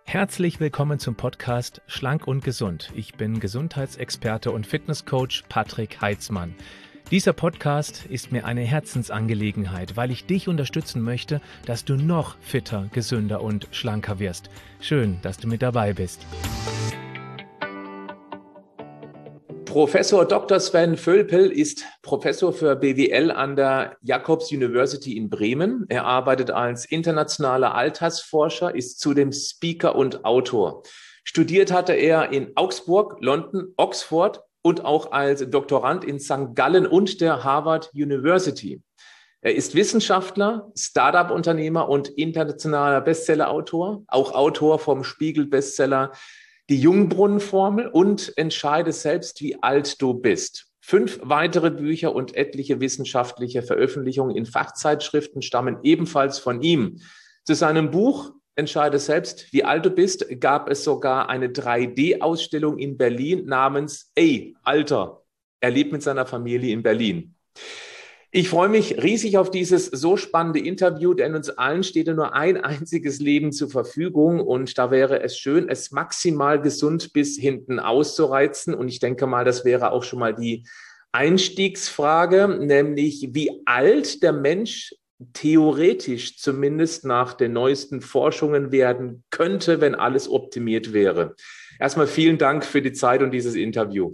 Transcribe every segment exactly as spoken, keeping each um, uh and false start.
Herzlich willkommen zum Podcast Schlank und Gesund. Ich bin Gesundheitsexperte und Fitnesscoach Patrick Heitzmann. Dieser Podcast ist mir eine Herzensangelegenheit, weil ich dich unterstützen möchte, dass du noch fitter, gesünder und schlanker wirst. Schön, dass du mit dabei bist. Professor Doktor Sven Völpel ist Professor für B W L an der Jacobs University in Bremen. Er arbeitet als internationaler Altersforscher, ist zudem Speaker und Autor. Studiert hatte er in Augsburg, London, Oxford und auch als Doktorand in Sankt Gallen und der Harvard University. Er ist Wissenschaftler, Start-up-Unternehmer und internationaler Bestseller-Autor, auch Autor vom Spiegel-Bestseller Die Jungbrunnen-Formel und Entscheide selbst, wie alt du bist. Fünf weitere Bücher und etliche wissenschaftliche Veröffentlichungen in Fachzeitschriften stammen ebenfalls von ihm. Zu seinem Buch Entscheide selbst, wie alt du bist, gab es sogar eine drei D Ausstellung in Berlin namens Ey, Alter. Er lebt mit seiner Familie in Berlin. Ich freue mich riesig auf dieses so spannende Interview, denn uns allen steht ja nur ein einziges Leben zur Verfügung und da wäre es schön, es maximal gesund bis hinten auszureizen. Und ich denke mal, das wäre auch schon mal die Einstiegsfrage, nämlich wie alt der Mensch theoretisch zumindest nach den neuesten Forschungen werden könnte, wenn alles optimiert wäre. Erstmal vielen Dank für die Zeit und dieses Interview.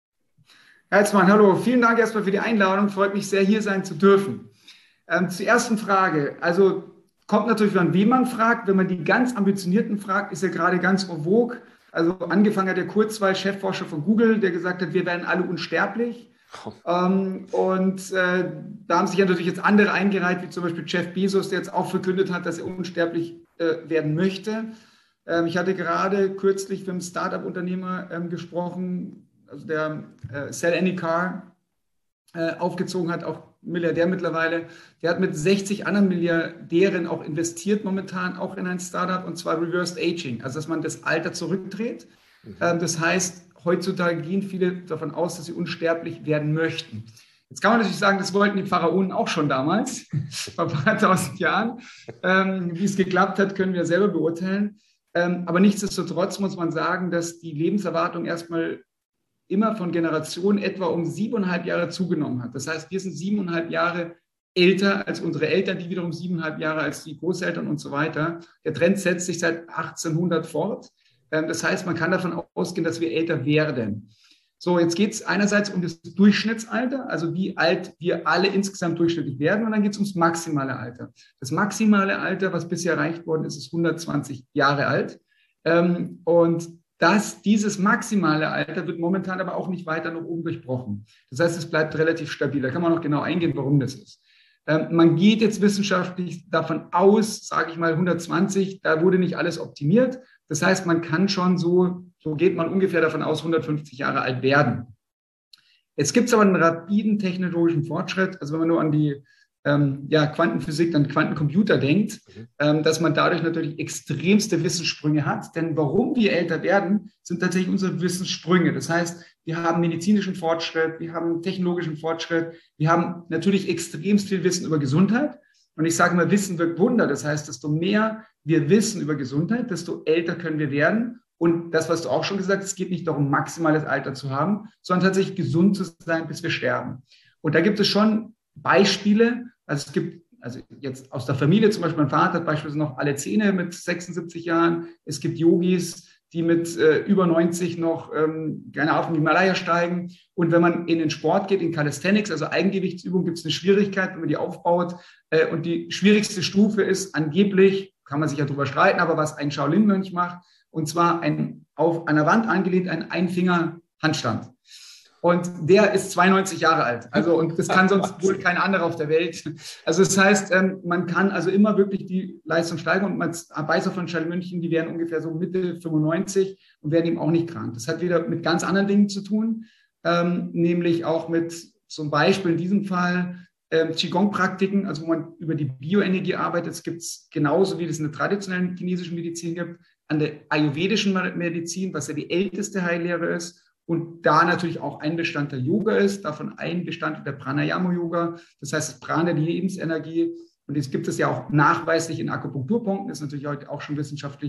Herr Heitzmann, hallo. Vielen Dank erstmal für die Einladung. Freut mich sehr, hier sein zu dürfen. Ähm, zur ersten Frage. Also kommt natürlich, an wen man fragt. Wenn man die ganz Ambitionierten fragt, ist ja gerade ganz en vogue. Also angefangen hat der Kurzweil, Chefforscher von Google, der gesagt hat, wir werden alle unsterblich. Oh. Ähm, und äh, da haben sich ja natürlich jetzt andere eingereiht, wie zum Beispiel Jeff Bezos, der jetzt auch verkündet hat, dass er unsterblich äh, werden möchte. Ähm, ich hatte gerade kürzlich mit einem Start-up-Unternehmer ähm, gesprochen, also der äh, Sell Any Car äh, aufgezogen hat, auch Milliardär mittlerweile. Der hat mit sechzig anderen Milliardären auch investiert momentan, auch in ein Startup, und zwar Reversed Aging, also dass man das Alter zurückdreht. Mhm. Ähm, das heißt, heutzutage gehen viele davon aus, dass sie unsterblich werden möchten. Jetzt kann man natürlich sagen, das wollten die Pharaonen auch schon damals, vor ein paar tausend Jahren. Ähm, wie es geklappt hat, können wir selber beurteilen. Ähm, aber nichtsdestotrotz muss man sagen, dass die Lebenserwartung erstmal immer von Generationen etwa um siebeneinhalb Jahre zugenommen hat. Das heißt, wir sind siebeneinhalb Jahre älter als unsere Eltern, die wiederum siebeneinhalb Jahre als die Großeltern und so weiter. Der Trend setzt sich seit achtzehnhundert fort. Das heißt, man kann davon ausgehen, dass wir älter werden. So, jetzt geht es einerseits um das Durchschnittsalter, also wie alt wir alle insgesamt durchschnittlich werden, und dann geht es ums maximale Alter. Das maximale Alter, was bisher erreicht worden ist, ist hundertzwanzig Jahre alt. Und Das, dieses maximale Alter wird momentan aber auch nicht weiter nach oben durchbrochen. Das heißt, es bleibt relativ stabil. Da kann man noch genau eingehen, warum das ist. Ähm, man geht jetzt wissenschaftlich davon aus, sage ich mal hundertzwanzig, da wurde nicht alles optimiert. Das heißt, man kann schon so, so geht man ungefähr davon aus, hundertfünfzig Jahre alt werden. Jetzt gibt es aber einen rapiden technologischen Fortschritt. Also wenn man nur an die Ähm, ja, Quantenphysik, dann Quantencomputer denkt, mhm. ähm, dass man dadurch natürlich extremste Wissenssprünge hat. Denn warum wir älter werden, sind tatsächlich unsere Wissenssprünge. Das heißt, wir haben medizinischen Fortschritt, wir haben technologischen Fortschritt, wir haben natürlich extremst viel Wissen über Gesundheit. Und ich sage mal, Wissen wirkt Wunder. Das heißt, desto mehr wir wissen über Gesundheit, desto älter können wir werden. Und das, was du auch schon gesagt hast, es geht nicht darum, maximales Alter zu haben, sondern tatsächlich gesund zu sein, bis wir sterben. Und da gibt es schon Beispiele, also es gibt, also jetzt aus der Familie zum Beispiel, mein Vater hat beispielsweise noch alle Zähne mit sechsundsiebzig Jahren. Es gibt Yogis, die mit äh, über neunzig noch, ähm, gerne auf den Himalaya steigen. Und wenn man in den Sport geht, in Calisthenics, also Eigengewichtsübung, gibt es eine Schwierigkeit, wenn man die aufbaut. Äh, und die schwierigste Stufe ist angeblich, kann man sich ja drüber streiten, aber was ein Shaolin-Mönch macht, und zwar ein auf einer Wand angelehnt ein Einfinger-Handstand. Und der ist zweiundneunzig Jahre alt. Also, und das kann sonst wohl kein anderer auf der Welt. Also, das heißt, man kann also immer wirklich die Leistung steigern. Und man Beißer von Shaolin-Mönchen, die werden ungefähr so Mitte fünfundneunzig und werden eben auch nicht krank. Das hat wieder mit ganz anderen Dingen zu tun, ähm, nämlich auch mit zum Beispiel in diesem Fall ähm, Qigong-Praktiken, also wo man über die Bioenergie arbeitet. Es gibt es genauso, wie es in der traditionellen chinesischen Medizin gibt, an der ayurvedischen Medizin, was ja die älteste Heillehre ist. Und da natürlich auch ein Bestandteil Yoga ist, davon ein Bestandteil der Pranayama-Yoga, das heißt das Prana, die Lebensenergie. Und jetzt gibt es ja auch nachweislich in Akupunkturpunkten, ist natürlich heute auch schon wissenschaftlich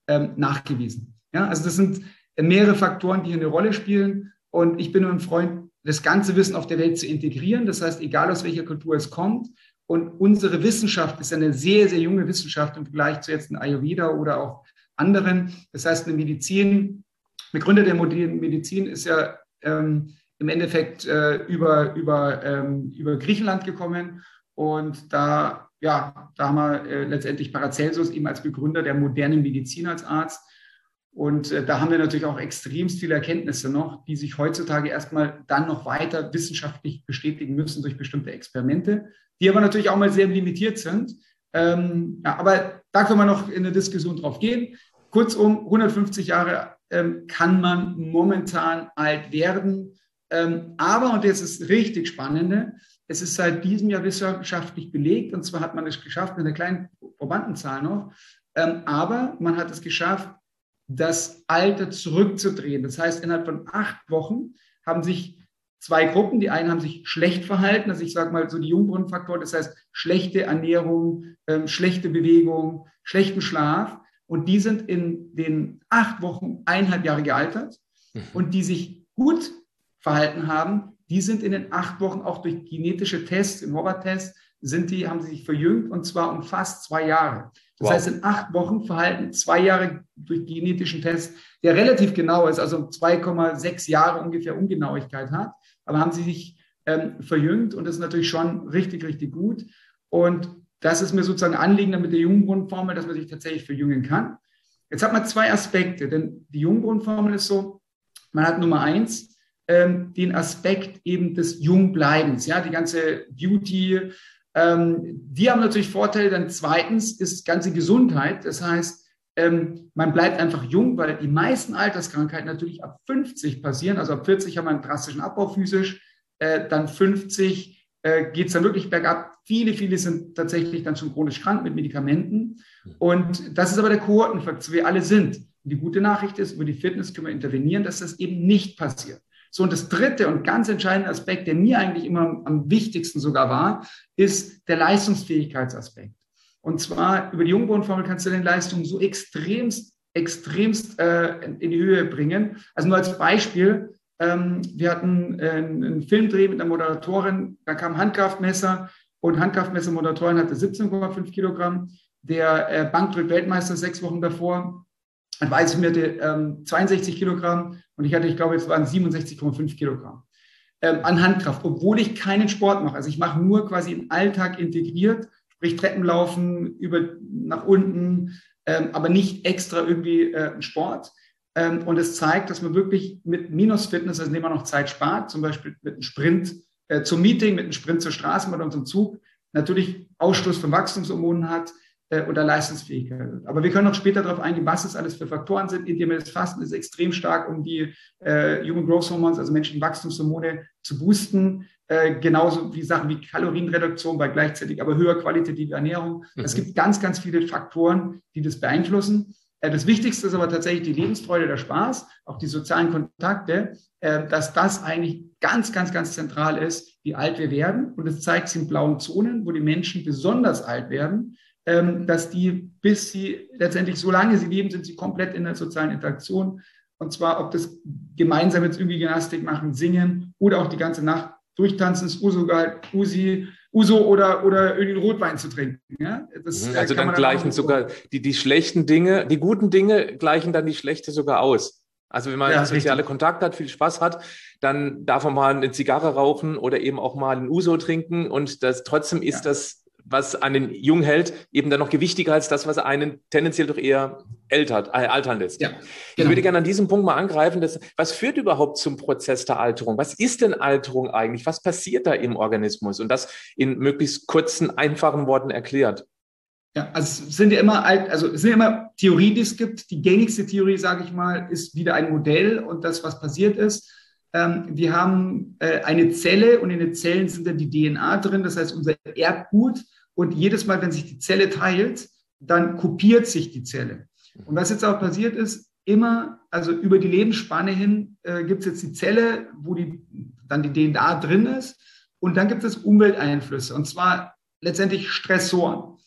ähm, nachgewiesen. Ja, also das sind mehrere Faktoren, die hier eine Rolle spielen. Und ich bin ein Freund, das ganze Wissen auf der Welt zu integrieren. Das heißt, egal aus welcher Kultur es kommt. Und unsere Wissenschaft ist eine sehr, sehr junge Wissenschaft im Vergleich zu jetzt in Ayurveda oder auch anderen. Das heißt, eine Medizin, der Gründer der modernen Medizin ist ja ähm, im Endeffekt äh, über, über, ähm, über Griechenland gekommen. Und da, ja, da haben wir äh, letztendlich Paracelsus eben als Begründer der modernen Medizin als Arzt. Und äh, da haben wir natürlich auch extremst viele Erkenntnisse noch, die sich heutzutage erstmal dann noch weiter wissenschaftlich bestätigen müssen durch bestimmte Experimente, die aber natürlich auch mal sehr limitiert sind. Ähm, ja, aber da können wir noch in eine Diskussion drauf gehen. Kurzum, hundertfünfzig Jahre ähm, kann man momentan alt werden. Ähm, aber, und jetzt ist richtig Spannende, es ist seit diesem Jahr wissenschaftlich belegt, und zwar hat man es geschafft mit einer kleinen Probandenzahl noch, ähm, aber man hat es geschafft, das Alter zurückzudrehen. Das heißt, innerhalb von acht Wochen haben sich zwei Gruppen, die einen haben sich schlecht verhalten, also ich sage mal so die Jungbrunnenfaktoren, das heißt schlechte Ernährung, ähm, schlechte Bewegung, schlechten Schlaf, und die sind in den acht Wochen eineinhalb Jahre gealtert, mhm. und die sich gut verhalten haben, die sind in den acht Wochen auch durch genetische Tests, im Hover-Test, sind die, haben sie sich verjüngt, und zwar um fast zwei Jahre. Das wow. heißt, in acht Wochen verhalten zwei Jahre durch genetischen Test, der relativ genau ist, also zwei Komma sechs Jahre ungefähr Ungenauigkeit hat, aber haben sie sich ähm, verjüngt, und das ist natürlich schon richtig, richtig gut. Und das ist mir sozusagen Anliegen mit der Jungbrunnenformel, dass man sich tatsächlich verjüngen kann. Jetzt hat man zwei Aspekte, denn die Jungbrunnenformel ist so, man hat Nummer eins, ähm, den Aspekt eben des Jungbleibens, ja, die ganze Beauty, ähm, die haben natürlich Vorteile. Dann zweitens ist ganze Gesundheit, das heißt, ähm, man bleibt einfach jung, weil die meisten Alterskrankheiten natürlich ab fünfzig passieren, also ab vierzig haben wir einen drastischen Abbau physisch, äh, dann fünfzig äh, geht es dann wirklich bergab. Viele, viele sind tatsächlich dann schon chronisch krank mit Medikamenten, und das ist aber der Kohortenfakt, wir alle sind. Und die gute Nachricht ist, über die Fitness können wir intervenieren, dass das eben nicht passiert. So, und das dritte und ganz entscheidende Aspekt, der mir eigentlich immer am wichtigsten sogar war, ist der Leistungsfähigkeitsaspekt. Und zwar über die Jungbrunnenformel kannst du deine Leistung so extremst, extremst äh, in die Höhe bringen. Also nur als Beispiel, ähm, wir hatten äh, einen Filmdreh mit einer Moderatorin, da kam Handkraftmesser, und Handkraftmesser-Moderatorin hatte siebzehn Komma fünf Kilogramm. Der äh, Bankdrück-Weltmeister sechs Wochen davor, dann weiß ich mir, hatte ähm, zweiundsechzig Kilogramm, und ich hatte, ich glaube, es waren siebenundsechzig Komma fünf Kilogramm ähm, an Handkraft, obwohl ich keinen Sport mache. Also ich mache nur quasi im Alltag integriert, sprich Treppenlaufen über, nach unten, ähm, aber nicht extra irgendwie äh, einen Sport. Ähm, und es zeigt, dass man wirklich mit Minus-Fitness, also indem man noch Zeit spart, zum Beispiel mit einem Sprint äh, zum Meeting, mit einem Sprint zur Straßenbahn oder zum Zug, natürlich Ausstoß von Wachstumshormonen hat, oder Leistungsfähigkeit. Aber wir können noch später darauf eingehen, was das alles für Faktoren sind. Intermittierendes Fasten ist extrem stark, um die äh, Human Growth Hormones, also menschlichen Wachstumshormone, zu boosten. Äh, genauso wie Sachen wie Kalorienreduktion bei gleichzeitig aber höher qualitative Ernährung. Mhm. Es gibt ganz, ganz viele Faktoren, die das beeinflussen. Äh, das Wichtigste ist aber tatsächlich die Lebensfreude, der Spaß, auch die sozialen Kontakte, äh, dass das eigentlich ganz, ganz, ganz zentral ist, wie alt wir werden. Und es zeigt sich in blauen Zonen, wo die Menschen besonders alt werden, dass die, bis sie letztendlich, solange sie leben, sind sie komplett in der sozialen Interaktion. Und zwar, ob das gemeinsam jetzt irgendwie Gymnastik machen, singen oder auch die ganze Nacht durchtanzen, ist Uso, Usi, Uso oder, oder irgendwie Rotwein zu trinken. Ja? Das, also dann, dann gleichen sogar die, die schlechten Dinge, die guten Dinge gleichen dann die schlechte sogar aus. Also wenn man ja, soziale richtig. Kontakte hat, viel Spaß hat, dann darf man mal eine Zigarre rauchen oder eben auch mal ein Uso trinken, und das trotzdem ist ja. das, was einen jung hält, eben dann noch gewichtiger als das, was einen tendenziell doch eher ältert, äh, altern lässt. Ja, genau. Ich würde gerne an diesem Punkt mal angreifen, dass, was führt überhaupt zum Prozess der Alterung? Was ist denn Alterung eigentlich? Was passiert da im Organismus? Und das in möglichst kurzen, einfachen Worten erklärt. Ja, also es sind ja immer, also es sind ja immer Theorien, die es gibt. Die gängigste Theorie, sage ich mal, ist wieder ein Modell, und das, was passiert ist. Ähm, wir haben äh, eine Zelle, und in den Zellen sind dann die D N A drin, das heißt unser Erbgut. Und jedes Mal, wenn sich die Zelle teilt, dann kopiert sich die Zelle. Und was jetzt auch passiert ist, immer, also über die Lebensspanne hin, äh, gibt es jetzt die Zelle, wo die, dann die D N A drin ist. Und dann gibt es Umwelteinflüsse, und zwar letztendlich Stressoren.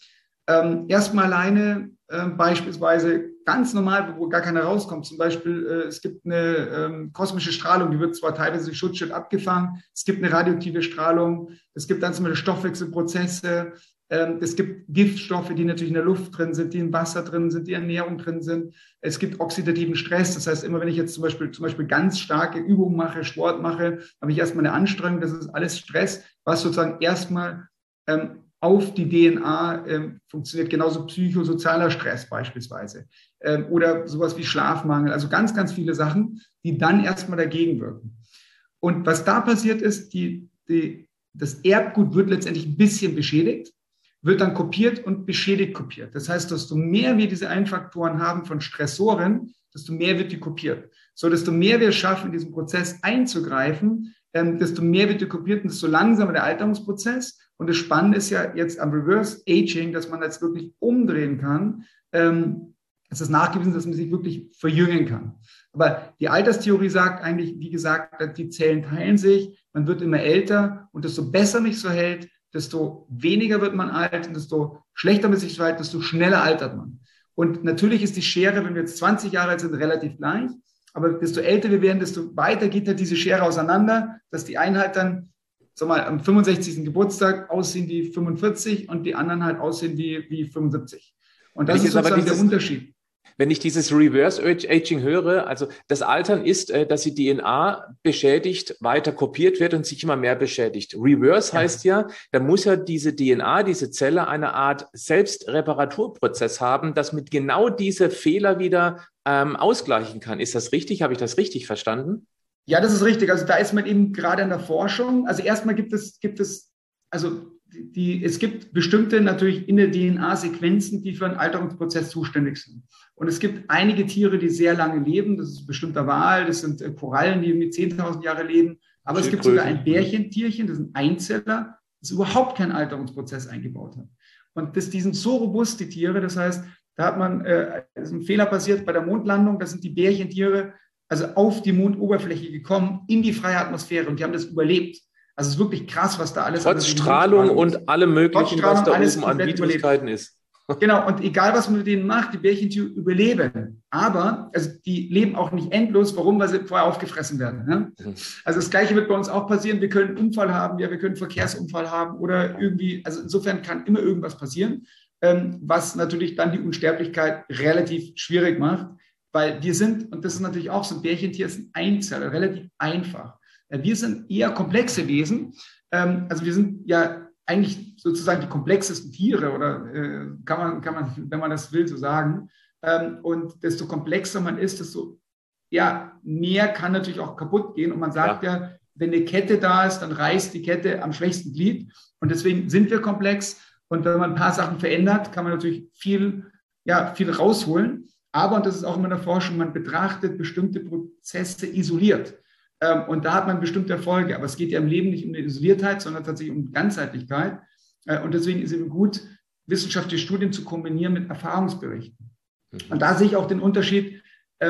Ähm, erstmal alleine äh, beispielsweise ganz normal, wo gar keiner rauskommt. Zum Beispiel, äh, es gibt eine ähm, kosmische Strahlung, die wird zwar teilweise durch Schutzschild abgefangen, es gibt eine radioaktive Strahlung, es gibt dann zum Beispiel Stoffwechselprozesse, ähm, es gibt Giftstoffe, die natürlich in der Luft drin sind, die im Wasser drin sind, die in Ernährung drin sind. Es gibt oxidativen Stress, das heißt, immer wenn ich jetzt zum Beispiel, zum Beispiel ganz starke Übungen mache, Sport mache, habe ich erstmal eine Anstrengung, das ist alles Stress, was sozusagen erstmal ähm, auf die D N A ähm, funktioniert, genauso psychosozialer Stress beispielsweise ähm, oder sowas wie Schlafmangel, also ganz, ganz viele Sachen, die dann erstmal dagegen wirken. Und was da passiert ist, die, die, das Erbgut wird letztendlich ein bisschen beschädigt, wird dann kopiert und beschädigt kopiert. Das heißt, desto mehr wir diese Einfaktoren haben von Stressoren, desto mehr wird die kopiert. So, desto mehr wir es schaffen, in diesen Prozess einzugreifen, ähm, desto mehr wird die kopiert und desto langsamer der Alterungsprozess. Und das Spannende ist ja jetzt am Reverse Aging, dass man das wirklich umdrehen kann. Ähm, es ist nachgewiesen, dass man sich wirklich verjüngen kann. Aber die Alterstheorie sagt eigentlich, wie gesagt, die Zellen teilen sich, man wird immer älter und desto besser mich so hält, desto weniger wird man alt und desto schlechter man sich so hält, desto schneller altert man. Und natürlich ist die Schere, wenn wir jetzt zwanzig Jahre alt sind, relativ gleich. Aber desto älter wir werden, desto weiter geht halt diese Schere auseinander, dass die einen halt dann, sag mal, am fünfundsechzigsten Geburtstag aussehen wie fünfundvierzig und die anderen halt aussehen wie, wie fünfundsiebzig. Und das ist sozusagen der Unterschied. Wenn ich dieses Reverse Aging höre, also das Altern ist, dass die D N A beschädigt, weiter kopiert wird und sich immer mehr beschädigt. Reverse ja. heißt ja, da muss ja diese D N A, diese Zelle eine Art Selbstreparaturprozess haben, das mit genau diese Fehler wieder ähm, ausgleichen kann. Ist das richtig? Habe ich das richtig verstanden? Ja, das ist richtig. Also da ist man eben gerade in der Forschung. Also erstmal gibt es, gibt es, also die, es gibt bestimmte natürlich in der D N A Sequenzen, die für einen Alterungsprozess zuständig sind. Und es gibt einige Tiere, die sehr lange leben. Das ist ein bestimmter Wal, das sind Korallen, die mit zehntausend Jahre leben. Aber es gibt sogar ein Bärchentierchen, das ist ein Einzeller, das überhaupt keinen Alterungsprozess eingebaut hat. Und das, die sind so robust, die Tiere. Das heißt, da hat man, äh, ist ein Fehler passiert bei der Mondlandung. Da sind die Bärchentiere also auf die Mondoberfläche gekommen, in die freie Atmosphäre und die haben das überlebt. Also es ist wirklich krass, was da alles... Trotz Strahlung und allem möglichen, was da oben an Widrigkeiten ist. Genau, und egal, was man mit denen macht, die Bärchentiere überleben. Aber also die leben auch nicht endlos. Warum? Weil sie vorher aufgefressen werden. Ne? Mhm. Also das Gleiche wird bei uns auch passieren. Wir können einen Unfall haben, ja, wir können einen Verkehrsunfall haben oder irgendwie, also insofern kann immer irgendwas passieren, ähm, was natürlich dann die Unsterblichkeit relativ schwierig macht, weil wir sind, und das ist natürlich auch so ein Bärchentier, ist ein Einzeller, relativ einfach. Wir sind eher komplexe Wesen. Ähm, also wir sind ja eigentlich sozusagen die komplexesten Tiere oder äh, kann man, kann man, wenn man das will, so sagen. Ähm, und desto komplexer man ist, desto ja, mehr kann natürlich auch kaputt gehen. Und man sagt ja. ja, wenn eine Kette da ist, dann reißt die Kette am schwächsten Glied. Und deswegen sind wir komplex. Und wenn man ein paar Sachen verändert, kann man natürlich viel, ja, viel rausholen. Aber, und das ist auch immer in der Forschung, man betrachtet bestimmte Prozesse isoliert. Und da hat man bestimmte Erfolge. Aber es geht ja im Leben nicht um eine Isoliertheit, sondern tatsächlich um Ganzheitlichkeit. Und deswegen ist es eben gut, wissenschaftliche Studien zu kombinieren mit Erfahrungsberichten. Mhm. Und da sehe ich auch den Unterschied,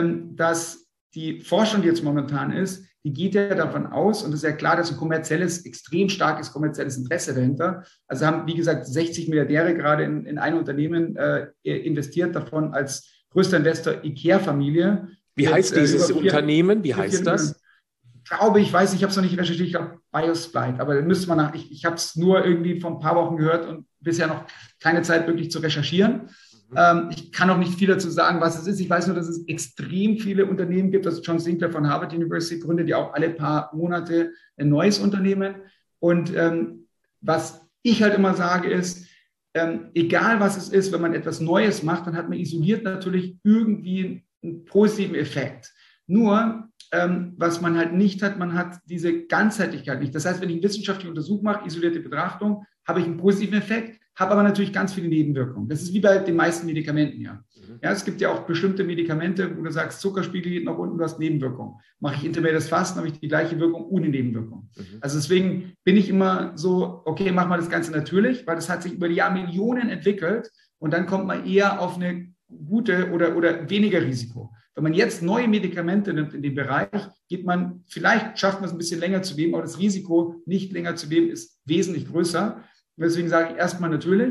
dass die Forschung, die jetzt momentan ist, die geht ja davon aus, und es ist ja klar, dass ein kommerzielles, extrem starkes kommerzielles Interesse dahinter. Also haben, wie gesagt, sechzig Milliardäre gerade in, in ein Unternehmen äh, investiert, davon als größter Investor IKEA-Familie. Wie mit, heißt dieses äh, vier, Unternehmen? Wie heißt das? Ich glaube, ich weiß, ich habe es noch nicht recherchiert, ich glaube Biosplite, aber da müsste man nach, ich, ich habe es nur irgendwie vor ein paar Wochen gehört und bisher noch keine Zeit wirklich zu recherchieren. Mhm. Ähm, ich kann auch nicht viel dazu sagen, was es ist. Ich weiß nur, dass es extrem viele Unternehmen gibt. Also John Sinclair von Harvard University gründet ja auch alle paar Monate ein neues Unternehmen. Und ähm, was ich halt immer sage ist, ähm, egal was es ist, wenn man etwas Neues macht, dann hat man isoliert natürlich irgendwie einen positiven Effekt. Nur, Ähm, was man halt nicht hat, man hat diese Ganzheitlichkeit nicht. Das heißt, wenn ich eine wissenschaftliche Untersuchung mache, isolierte Betrachtung, habe ich einen positiven Effekt, habe aber natürlich ganz viele Nebenwirkungen. Das ist wie bei den meisten Medikamenten, ja. Mhm. Ja, es gibt ja auch bestimmte Medikamente, wo du sagst, Zuckerspiegel geht nach unten, du hast Nebenwirkungen. Mache ich intermittierendes Fasten, habe ich die gleiche Wirkung ohne Nebenwirkung. Mhm. Also deswegen bin ich immer so, okay, mach mal das Ganze natürlich, weil das hat sich über die Jahre Millionen entwickelt und dann kommt man eher auf eine gute oder, oder weniger Risiko. Wenn man jetzt neue Medikamente nimmt in dem Bereich, geht man, vielleicht schafft man es ein bisschen länger zu leben, aber das Risiko, nicht länger zu leben, ist wesentlich größer. Und deswegen sage ich erstmal natürlich.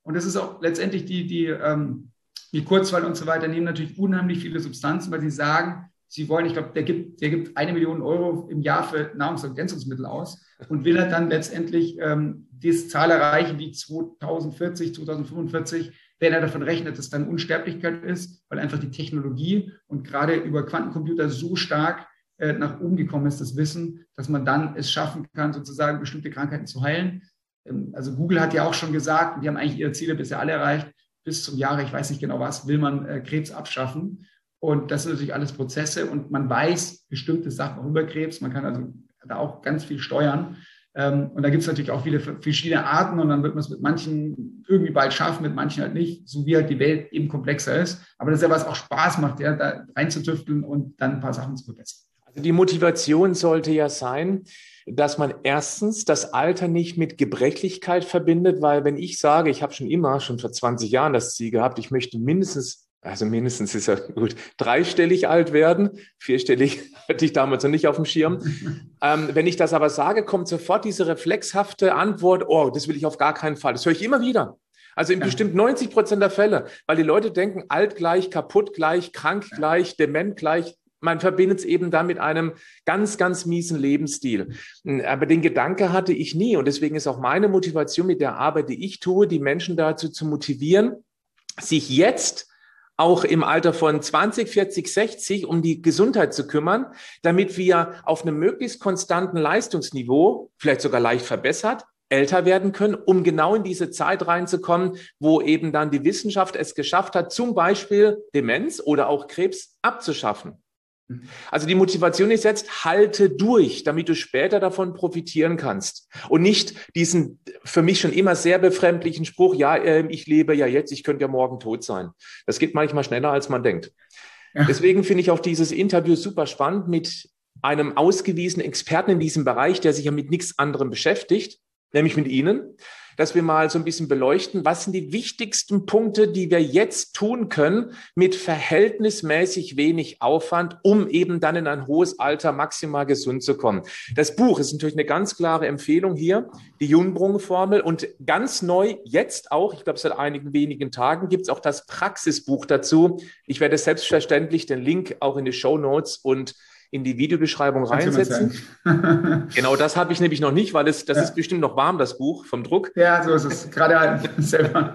Und das ist auch letztendlich die, die, ähm, die Kurzwahl und so weiter, nehmen natürlich unheimlich viele Substanzen, weil sie sagen, sie wollen, ich glaube, der gibt, der gibt eine Million Euro im Jahr für Nahrungsergänzungsmittel aus und will er dann letztendlich ähm, diese Zahl erreichen wie zweitausendvierzig, zweitausendfünfundvierzig, wenn er davon rechnet, dass dann Unsterblichkeit ist, weil einfach die Technologie und gerade über Quantencomputer so stark äh, nach oben gekommen ist, das Wissen, dass man dann es schaffen kann, sozusagen bestimmte Krankheiten zu heilen. Ähm, also Google hat ja auch schon gesagt, die haben eigentlich ihre Ziele bisher alle erreicht, bis zum Jahre, ich weiß nicht genau was, will man äh, Krebs abschaffen. Und das sind natürlich alles Prozesse und man weiß bestimmte Sachen auch über Krebs. Man kann also da auch ganz viel steuern. Und da gibt es natürlich auch viele verschiedene Arten und dann wird man es mit manchen irgendwie bald schaffen, mit manchen halt nicht, so wie halt die Welt eben komplexer ist. Aber das ist ja, was auch Spaß macht, ja, da reinzutüfteln und dann ein paar Sachen zu verbessern. Also die Motivation sollte ja sein, dass man erstens das Alter nicht mit Gebrechlichkeit verbindet, weil wenn ich sage, ich habe schon immer, schon vor zwanzig Jahren das Ziel gehabt, ich möchte mindestens Also mindestens ist ja gut, dreistellig alt werden. Vierstellig hatte ich damals noch nicht auf dem Schirm. ähm, wenn ich das aber sage, kommt sofort diese reflexhafte Antwort, oh, das will ich auf gar keinen Fall. Das höre ich immer wieder. Also in ja. bestimmt neunzig Prozent der Fälle, weil die Leute denken, alt gleich, kaputt gleich, krank ja. gleich, dement gleich. Man verbindet es eben dann mit einem ganz, ganz miesen Lebensstil. Aber den Gedanke hatte ich nie. Und deswegen ist auch meine Motivation mit der Arbeit, die ich tue, die Menschen dazu zu motivieren, sich jetzt auch im Alter von zwanzig, vierzig, sechzig um die Gesundheit zu kümmern, damit wir auf einem möglichst konstanten Leistungsniveau, vielleicht sogar leicht verbessert, älter werden können, um genau in diese Zeit reinzukommen, wo eben dann die Wissenschaft es geschafft hat, zum Beispiel Demenz oder auch Krebs abzuschaffen. Also die Motivation ist jetzt, halte durch, damit du später davon profitieren kannst. Und nicht diesen für mich schon immer sehr befremdlichen Spruch, ja, äh, ich lebe ja jetzt, ich könnte ja morgen tot sein. Das geht manchmal schneller, als man denkt. Ja. Deswegen finde ich auch dieses Interview super spannend mit einem ausgewiesenen Experten in diesem Bereich, der sich ja mit nichts anderem beschäftigt, nämlich mit Ihnen, dass wir mal so ein bisschen beleuchten, was sind die wichtigsten Punkte, die wir jetzt tun können mit verhältnismäßig wenig Aufwand, um eben dann in ein hohes Alter maximal gesund zu kommen. Das Buch ist natürlich eine ganz klare Empfehlung hier, die Jungbrum-Formel, und ganz neu jetzt auch, ich glaube seit einigen wenigen Tagen, gibt es auch das Praxisbuch dazu. Ich werde selbstverständlich den Link auch in die Shownotes und in die Videobeschreibung reinsetzen. Genau, das habe ich nämlich noch nicht, weil es, das ja. ist bestimmt noch warm, das Buch vom Druck. Ja, so ist es, gerade halt selber.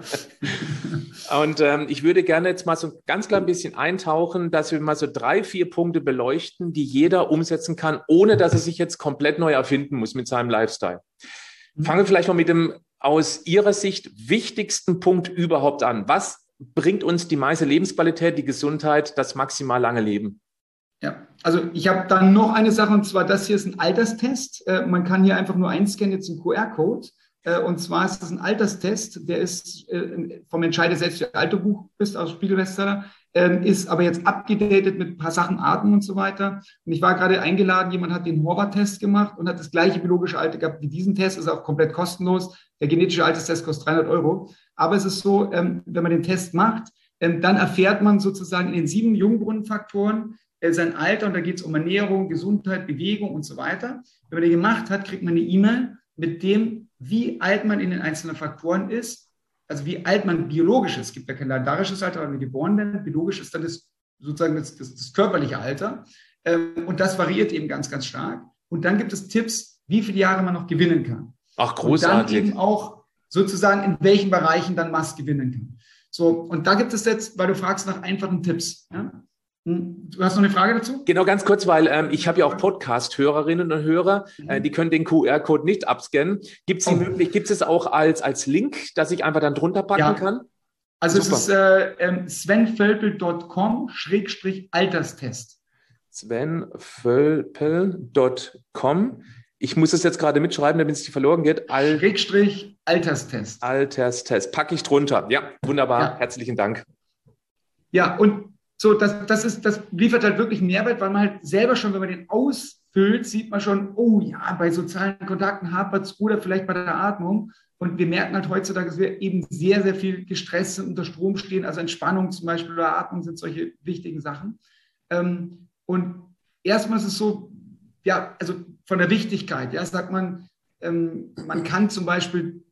Und ähm, ich würde gerne jetzt mal so ein ganz klein bisschen eintauchen, dass wir mal so drei, vier Punkte beleuchten, die jeder umsetzen kann, ohne dass er sich jetzt komplett neu erfinden muss mit seinem Lifestyle. Mhm. Fangen wir vielleicht mal mit dem aus Ihrer Sicht wichtigsten Punkt überhaupt an. Was bringt uns die meiste Lebensqualität, die Gesundheit, das maximal lange Leben? Ja, also ich habe dann noch eine Sache, und zwar das hier ist ein Alterstest. Äh, man kann hier einfach nur einscannen, jetzt einen Q R-Code. Äh, und zwar ist das ein Alterstest, der ist äh, vom Entscheide selbst für Alterbuch bist aus Spiegel-Bestseller, äh, ist aber jetzt abgedatet mit ein paar Sachen, Arten und so weiter. Und ich war gerade eingeladen, jemand hat den Horvath-Test gemacht und hat das gleiche biologische Alter gehabt wie diesen Test, ist auch komplett kostenlos. Der genetische Alterstest kostet dreihundert Euro. Aber es ist so, ähm, wenn man den Test macht, ähm, dann erfährt man sozusagen in den sieben Jungbrunnenfaktoren sein Alter, und da geht es um Ernährung, Gesundheit, Bewegung und so weiter. Wenn man den gemacht hat, kriegt man eine E-Mail mit dem, wie alt man in den einzelnen Faktoren ist, also wie alt man biologisch ist. Es gibt ja kein lebendarisches Alter, weil wir geboren werden. Biologisch ist dann das, sozusagen das, das, das körperliche Alter. Und das variiert eben ganz, ganz stark. Und dann gibt es Tipps, wie viele Jahre man noch gewinnen kann. Ach, großartig. Und dann eben auch sozusagen, in welchen Bereichen dann was gewinnen kann. So, und da gibt es jetzt, weil du fragst nach einfachen Tipps, ja? Du hast noch eine Frage dazu? Genau, ganz kurz, weil ähm, ich habe ja auch Podcast-Hörerinnen und Hörer, äh, die können den Q R-Code nicht abscannen. Gibt es die oh. möglich, gibt es auch als, als Link, dass ich einfach dann drunter packen ja. kann? Also Super. Es ist äh, sven völpel punkt com Schrägstrich Alterstest. sven völpel punkt com. Ich muss es jetzt gerade mitschreiben, damit es nicht verloren geht. Al- Schrägstrich Alterstest. Alterstest. Packe ich drunter. Ja, wunderbar. Ja. Herzlichen Dank. Ja, und so, das, das, ist, das liefert halt wirklich Mehrwert, weil man halt selber schon, wenn man den ausfüllt, sieht man schon, oh ja, bei sozialen Kontakten hapert es oder vielleicht bei der Atmung. Und wir merken halt heutzutage, dass wir eben sehr, sehr viel gestresst sind, unter Strom stehen. Also Entspannung zum Beispiel oder Atmung sind solche wichtigen Sachen. Und erstmal ist es so, ja, also von der Wichtigkeit, ja, sagt man, man kann zum Beispiel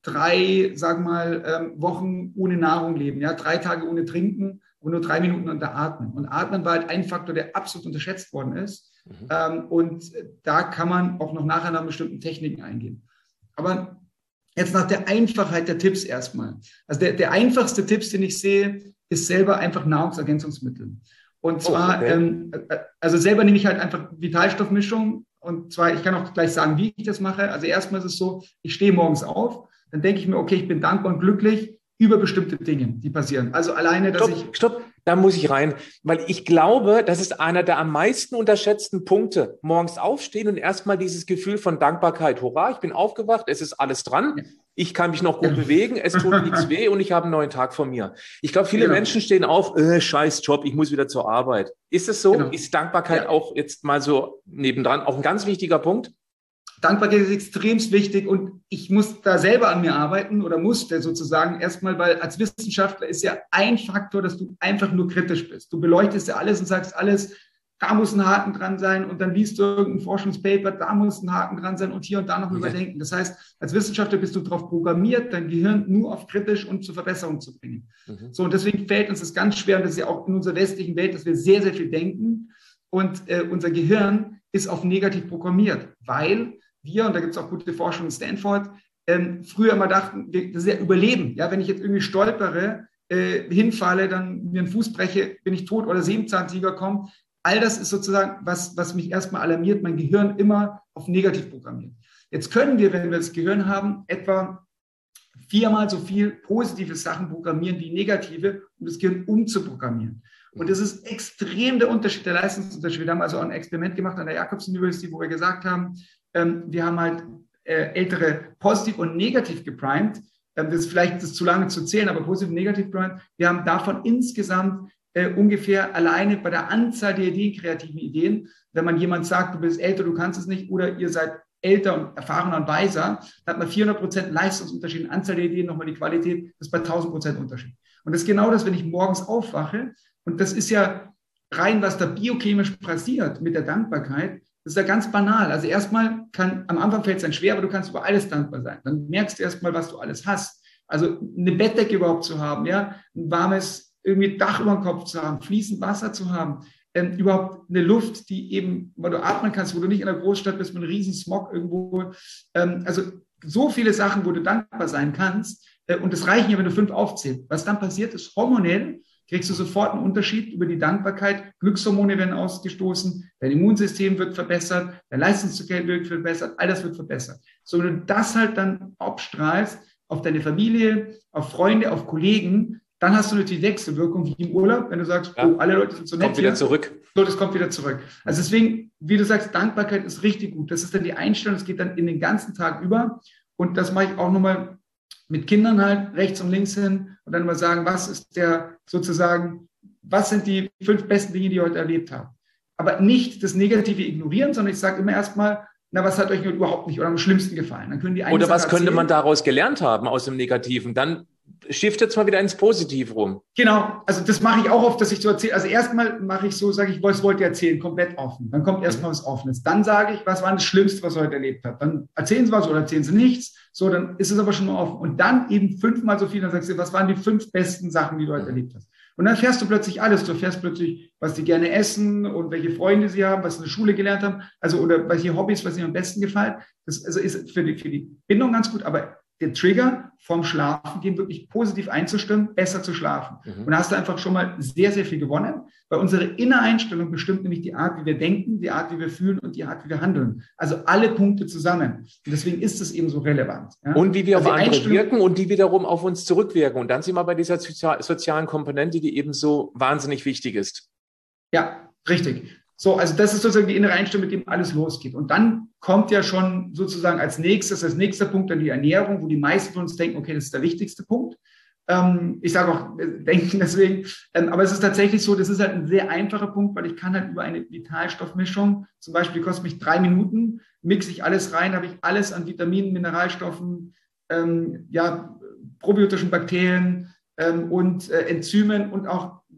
drei, sagen wir mal, ähm, Wochen ohne Nahrung leben, ja, drei Tage ohne Trinken und nur drei Minuten unter Atmen. Und Atmen war halt ein Faktor, der absolut unterschätzt worden ist. Mhm. Ähm, und da kann man auch noch nachher nach bestimmten Techniken eingehen. Aber jetzt nach der Einfachheit der Tipps erstmal. Also der, der einfachste Tipp, den ich sehe, ist selber einfach Nahrungsergänzungsmittel. Und zwar, oh, okay. ähm, also selber nehme ich halt einfach Vitalstoffmischung. Und zwar, ich kann auch gleich sagen, wie ich das mache. Also erstmal ist es so, ich stehe morgens auf, dann denke ich mir, okay, ich bin dankbar und glücklich über bestimmte Dinge, die passieren. Also alleine, dass stopp, ich... Stopp, da muss ich rein, weil ich glaube, das ist einer der am meisten unterschätzten Punkte. Morgens aufstehen und erstmal dieses Gefühl von Dankbarkeit. Hurra, ich bin aufgewacht, es ist alles dran, ja. Ich kann mich noch gut ja. bewegen, es tut nichts weh und ich habe einen neuen Tag vor mir. Ich glaube, viele genau. Menschen stehen auf, äh, scheiß Job, ich muss wieder zur Arbeit. Ist es so? Genau. Ist Dankbarkeit ja. auch jetzt mal so nebendran auch ein ganz wichtiger Punkt? Dankbarkeit ist extrem wichtig und ich muss da selber an mir arbeiten oder musste sozusagen erstmal, weil als Wissenschaftler ist ja ein Faktor, dass du einfach nur kritisch bist. Du beleuchtest ja alles und sagst alles, da muss ein Haken dran sein und dann liest du irgendein Forschungspaper, da muss ein Haken dran sein und hier und da noch okay. überdenken. Das heißt, als Wissenschaftler bist du darauf programmiert, dein Gehirn nur auf kritisch und zur Verbesserung zu bringen. Mhm. So, und deswegen fällt uns das ganz schwer und das ist ja auch in unserer westlichen Welt, dass wir sehr, sehr viel denken und äh, unser Gehirn ist auf negativ programmiert, weil wir, und da gibt es auch gute Forschung in Stanford, ähm, früher immer dachten, wir, das ist ja Überleben. Ja, wenn ich jetzt irgendwie stolpere, äh, hinfalle, dann mir einen Fuß breche, bin ich tot oder Säbelzahntiger kommt. All das ist sozusagen, was, was mich erstmal alarmiert, mein Gehirn immer auf negativ programmiert. Jetzt können wir, wenn wir das Gehirn haben, etwa viermal so viel positive Sachen programmieren wie negative, um das Gehirn umzuprogrammieren. Und das ist extrem der Unterschied, der Leistungsunterschied. Wir haben also auch ein Experiment gemacht an der Jacobs University, wo wir gesagt haben, ähm, wir haben halt äh, ältere positiv und negativ geprimed. Ähm, das ist vielleicht das ist zu lange zu zählen, aber positiv und negativ geprimed. Wir haben davon insgesamt äh, ungefähr alleine bei der Anzahl der Ideen, kreativen Ideen, wenn man jemand sagt, du bist älter, du kannst es nicht, oder ihr seid älter und erfahrener und weiser, dann hat man vierhundert Prozent Leistungsunterschied, Anzahl der Ideen, nochmal die Qualität, das ist bei tausend Prozent Unterschied. Und das ist genau das, wenn ich morgens aufwache, und das ist ja rein, was da biochemisch passiert mit der Dankbarkeit, das ist ja ganz banal. Also erstmal kann, am Anfang fällt es dann schwer, aber du kannst über alles dankbar sein. Dann merkst du erstmal, was du alles hast. Also eine Bettdecke überhaupt zu haben, ja, ein warmes irgendwie Dach über dem Kopf zu haben, fließend Wasser zu haben, ähm, überhaupt eine Luft, die eben, wo du atmen kannst, wo du nicht in einer Großstadt bist mit einem riesen Smog irgendwo. Ähm, also so viele Sachen, wo du dankbar sein kannst. Äh, und das reichen ja, wenn du fünf aufzählst. Was dann passiert ist, hormonell kriegst du sofort einen Unterschied über die Dankbarkeit. Glückshormone werden ausgestoßen, dein Immunsystem wird verbessert, dein Leistungsfähigkeit wird verbessert, all das wird verbessert. So, wenn du das halt dann abstrahlst auf deine Familie, auf Freunde, auf Kollegen, dann hast du natürlich Wechselwirkung wie im Urlaub, wenn du sagst, ja, oh, alle Leute sind so nett. Kommt wieder zurück. So, das kommt wieder zurück. Also deswegen, wie du sagst, Dankbarkeit ist richtig gut. Das ist dann die Einstellung, das geht dann in den ganzen Tag über. Und das mache ich auch nochmal mit Kindern halt, rechts und links hin. Und dann mal sagen, was ist der sozusagen, was sind die fünf besten Dinge, die ihr heute erlebt habt. Aber nicht das Negative ignorieren, sondern ich sage immer erstmal, na, was hat euch überhaupt nicht oder am schlimmsten gefallen? Dann können die Oder was könnte man daraus gelernt haben aus dem Negativen? Dann shiftet es mal wieder ins Positiv rum. Genau, also das mache ich auch oft, dass ich so erzähle. Also erstmal mache ich so, sage ich, was wollt ihr erzählen? Komplett offen. Dann kommt erstmal was Offenes. Dann sage ich, was war das Schlimmste, was ihr heute erlebt habt? Dann erzählen Sie was oder erzählen Sie nichts. So, dann ist es aber schon mal offen. Und dann eben fünfmal so viel, dann sagst du, was waren die fünf besten Sachen, die du heute erlebt hast? Und dann fährst du plötzlich alles. Du fährst plötzlich, was die gerne essen und welche Freunde sie haben, was sie in der Schule gelernt haben, also oder welche Hobbys, was ihnen am besten gefallen. Das also ist für die, für die Bindung ganz gut, aber der Trigger vom Schlafen gehen, wirklich positiv einzustimmen, besser zu schlafen. Mhm. Und da hast du einfach schon mal sehr, sehr viel gewonnen, weil unsere innere Einstellung bestimmt nämlich die Art, wie wir denken, die Art, wie wir fühlen und die Art, wie wir handeln. Also alle Punkte zusammen. Und deswegen ist es eben so relevant. Ja? Und wie wir also auf andere wirken und die wiederum auf uns zurückwirken. Und dann sind wir bei dieser sozialen Komponente, die eben so wahnsinnig wichtig ist. Ja, richtig. So, also das ist sozusagen die innere Einstellung, mit dem alles losgeht. Und dann kommt ja schon sozusagen als nächstes, als nächster Punkt dann die Ernährung, wo die meisten von uns denken, okay, das ist der wichtigste Punkt. Ähm, ich sage auch, äh, denken deswegen. Ähm, aber es ist tatsächlich so, das ist halt ein sehr einfacher Punkt, weil ich kann halt über eine Vitalstoffmischung, zum Beispiel kostet mich drei Minuten, mixe ich alles rein, habe ich alles an Vitaminen, Mineralstoffen, ähm, ja, probiotischen Bakterien ähm, und äh, Enzymen und auch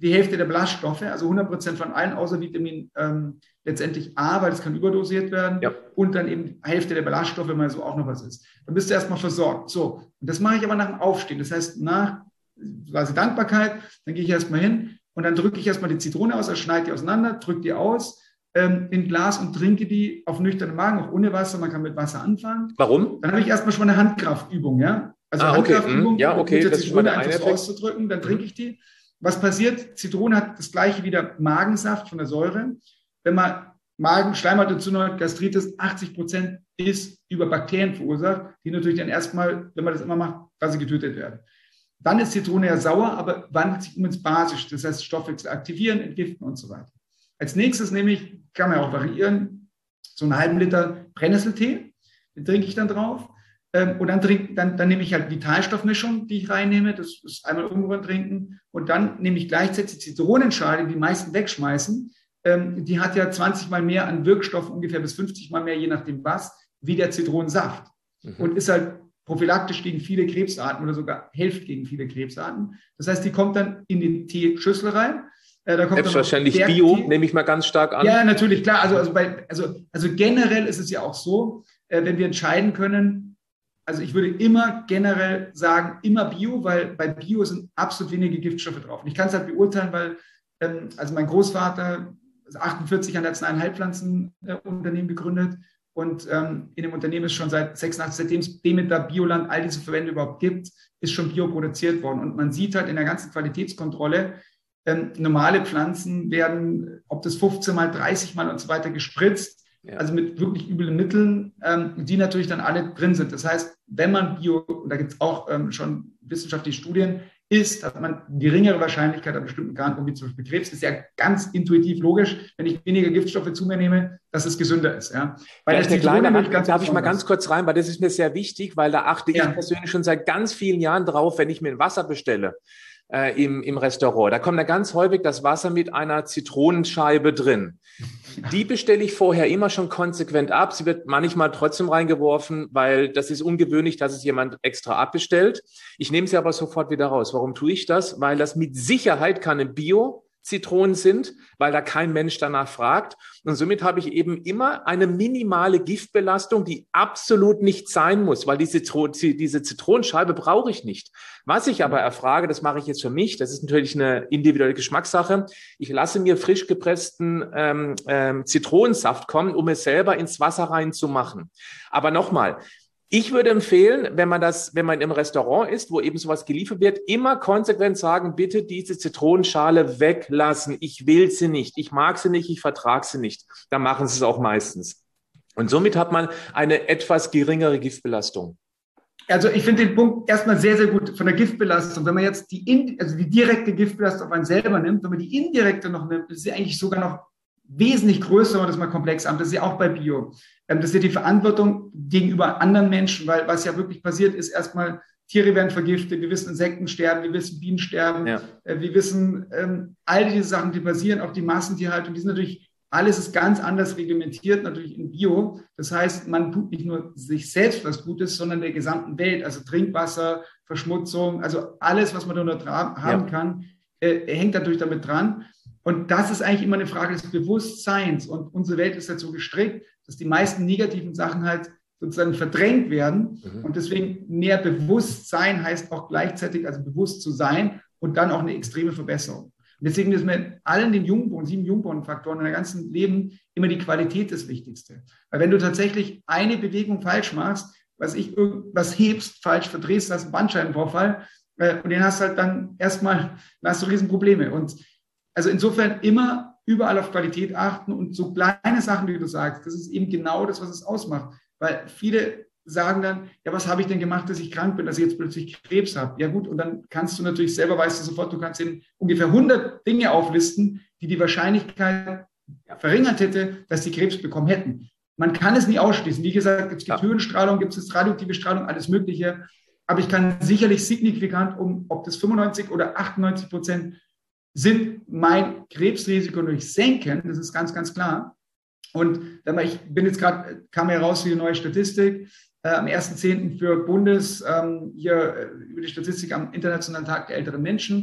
die Hälfte der Ballaststoffe, also hundert Prozent von allen außer Vitamin ähm, letztendlich A, weil es kann überdosiert werden, ja. Und dann eben die Hälfte der Ballaststoffe, wenn mal so auch noch was ist. Dann bist du erstmal versorgt. So, und das mache ich aber nach dem Aufstehen. Das heißt, nach quasi Dankbarkeit, dann gehe ich erstmal hin und dann drücke ich erstmal die Zitrone aus, also schneide die auseinander, drücke die aus ähm, in Glas und trinke die auf nüchternen Magen, auch ohne Wasser. Man kann mit Wasser anfangen. Warum? Dann habe ich erstmal schon mal eine Handkraftübung, ja. Also ah, okay. Handkraftübung, ja, okay. mit der das Zitrone ist einfach so auszudrücken, dann trinke ich die. Was passiert? Zitrone hat das gleiche wie der Magensaft von der Säure. Wenn man Magen, Schleimhautentzündung, Gastritis, achtzig Prozent ist über Bakterien verursacht, die natürlich dann erstmal, wenn man das immer macht, quasi getötet werden. Dann ist Zitrone ja sauer, aber wandelt sich um ins Basische. Das heißt, Stoffwechsel aktivieren, entgiften und so weiter. Als nächstes nehme ich, kann man ja auch variieren, so einen halben Liter Brennnesseltee, den trinke ich dann drauf. Und dann, trink, dann, dann nehme ich halt Vitalstoffmischung, die ich reinnehme, das ist einmal umrühren trinken. Und dann nehme ich gleichzeitig Zitronenschale, die die meisten wegschmeißen. Ähm, die hat ja zwanzig Mal mehr an Wirkstoff, ungefähr bis fünfzig Mal mehr, je nachdem was, wie der Zitronensaft. Mhm. Und ist halt prophylaktisch gegen viele Krebsarten oder sogar hilft gegen viele Krebsarten. Das heißt, die kommt dann in die Teeschüssel rein. Äh, da kommt Selbstverständlich dann Bio, nehme ich mal ganz stark an. Ja, natürlich, klar. Also, also, bei, also, also generell ist es ja auch so, äh, wenn wir entscheiden können, also ich würde immer generell sagen, immer Bio, weil bei Bio sind absolut wenige Giftstoffe drauf. Und ich kann es halt beurteilen, weil ähm, also mein Großvater ist achtundvierzig, hat jetzt ein Heilpflanzenunternehmen äh, gegründet und ähm, in dem Unternehmen ist schon seit sechsundachtzig, seitdem es Demeter, Bioland, all diese Verbände überhaupt gibt, ist schon Bio produziert worden. Und man sieht halt in der ganzen Qualitätskontrolle, ähm, normale Pflanzen werden, ob das fünfzehn Mal, dreißig Mal und so weiter gespritzt, ja. Also mit wirklich üblen Mitteln, ähm, die natürlich dann alle drin sind. Das heißt, wenn man Bio, und da gibt es auch ähm, schon wissenschaftliche Studien, isst, hat man geringere Wahrscheinlichkeit an bestimmten Krankungen, wie zum Beispiel Krebs. Das ist ja ganz intuitiv logisch, wenn ich weniger Giftstoffe zu mir nehme, dass es gesünder ist. Ja. Weil das kleine Hand, ganz darf ich mal ganz kurz rein, weil das ist mir sehr wichtig, weil da achte ja. ich persönlich schon seit ganz vielen Jahren drauf, wenn ich mir ein Wasser bestelle äh, im, im Restaurant. Da kommt da ganz häufig das Wasser mit einer Zitronenscheibe drin. Die bestelle ich vorher immer schon konsequent ab. Sie wird manchmal trotzdem reingeworfen, weil das ist ungewöhnlich, dass es jemand extra abbestellt. Ich nehme sie aber sofort wieder raus. Warum tue ich das? Weil das mit Sicherheit keine Bio-Zitronen sind, weil da kein Mensch danach fragt. Und somit habe ich eben immer eine minimale Giftbelastung, die absolut nicht sein muss, weil diese, diese Zitronenscheibe brauche ich nicht. Was ich aber erfrage, das mache ich jetzt für mich, das ist natürlich eine individuelle Geschmackssache. Ich lasse mir frisch gepressten ähm, ähm, Zitronensaft kommen, um es selber ins Wasser reinzumachen. Aber nochmal, ich würde empfehlen, wenn man das, wenn man im Restaurant ist, wo eben sowas geliefert wird, immer konsequent sagen, bitte diese Zitronenschale weglassen. Ich will sie nicht, ich mag sie nicht, ich vertrage sie nicht. Dann machen sie es auch meistens. Und somit hat man eine etwas geringere Giftbelastung. Also ich finde den Punkt erstmal sehr, sehr gut von der Giftbelastung. Wenn man jetzt die, in, also die direkte Giftbelastung auf einen selber nimmt, wenn man die indirekte noch nimmt, ist sie eigentlich sogar noch wesentlich größer, wenn man das mal komplex an. Das ist ja auch bei Bio. Das ist ja die Verantwortung gegenüber anderen Menschen, weil was ja wirklich passiert ist, erstmal Tiere werden vergiftet, wir wissen Insekten sterben, wir wissen Bienen sterben, ja. wir wissen ähm, all diese Sachen, die passieren, auch die Massentierhaltung, die sind natürlich, alles ist ganz anders reglementiert, natürlich in Bio. Das heißt, man tut nicht nur sich selbst was Gutes, sondern der gesamten Welt, also Trinkwasser, Verschmutzung, also alles, was man dort haben ja. kann, äh, hängt natürlich damit dran. Und das ist eigentlich immer eine Frage des Bewusstseins. Und unsere Welt ist halt so gestrickt, dass die meisten negativen Sachen halt sozusagen verdrängt werden. Mhm. Und deswegen mehr Bewusstsein heißt auch gleichzeitig, also bewusst zu sein und dann auch eine extreme Verbesserung. Und deswegen ist mit allen den Jungbrunnen, sieben Jungbrunnenfaktoren in der ganzen Leben immer die Qualität das Wichtigste. Weil wenn du tatsächlich eine Bewegung falsch machst, was ich irgendwas hebst, falsch verdrehst, hast einen Bandscheibenvorfall äh, und den hast halt dann erstmal, dann hast du Riesenprobleme. Und also insofern immer überall auf Qualität achten und so kleine Sachen, wie du sagst, das ist eben genau das, was es ausmacht. Weil viele sagen dann, ja, was habe ich denn gemacht, dass ich krank bin, dass ich jetzt plötzlich Krebs habe? Ja gut, und dann kannst du natürlich selber, weißt du sofort, du kannst in ungefähr hundert Dinge auflisten, die die Wahrscheinlichkeit verringert hätte, dass sie Krebs bekommen hätten. Man kann es nie ausschließen. Wie gesagt, es gibt ja. Höhenstrahlung, gibt es radioaktive Strahlung, alles Mögliche. Aber ich kann sicherlich signifikant, um ob das fünfundneunzig oder achtundneunzig Prozent sind, mein Krebsrisiko durch senken. Das ist ganz, ganz klar. Und ich bin jetzt gerade, kam heraus für die neue Statistik, äh, am ersten zehnten für Bundes, ähm, hier äh, über die Statistik am Internationalen Tag der älteren Menschen.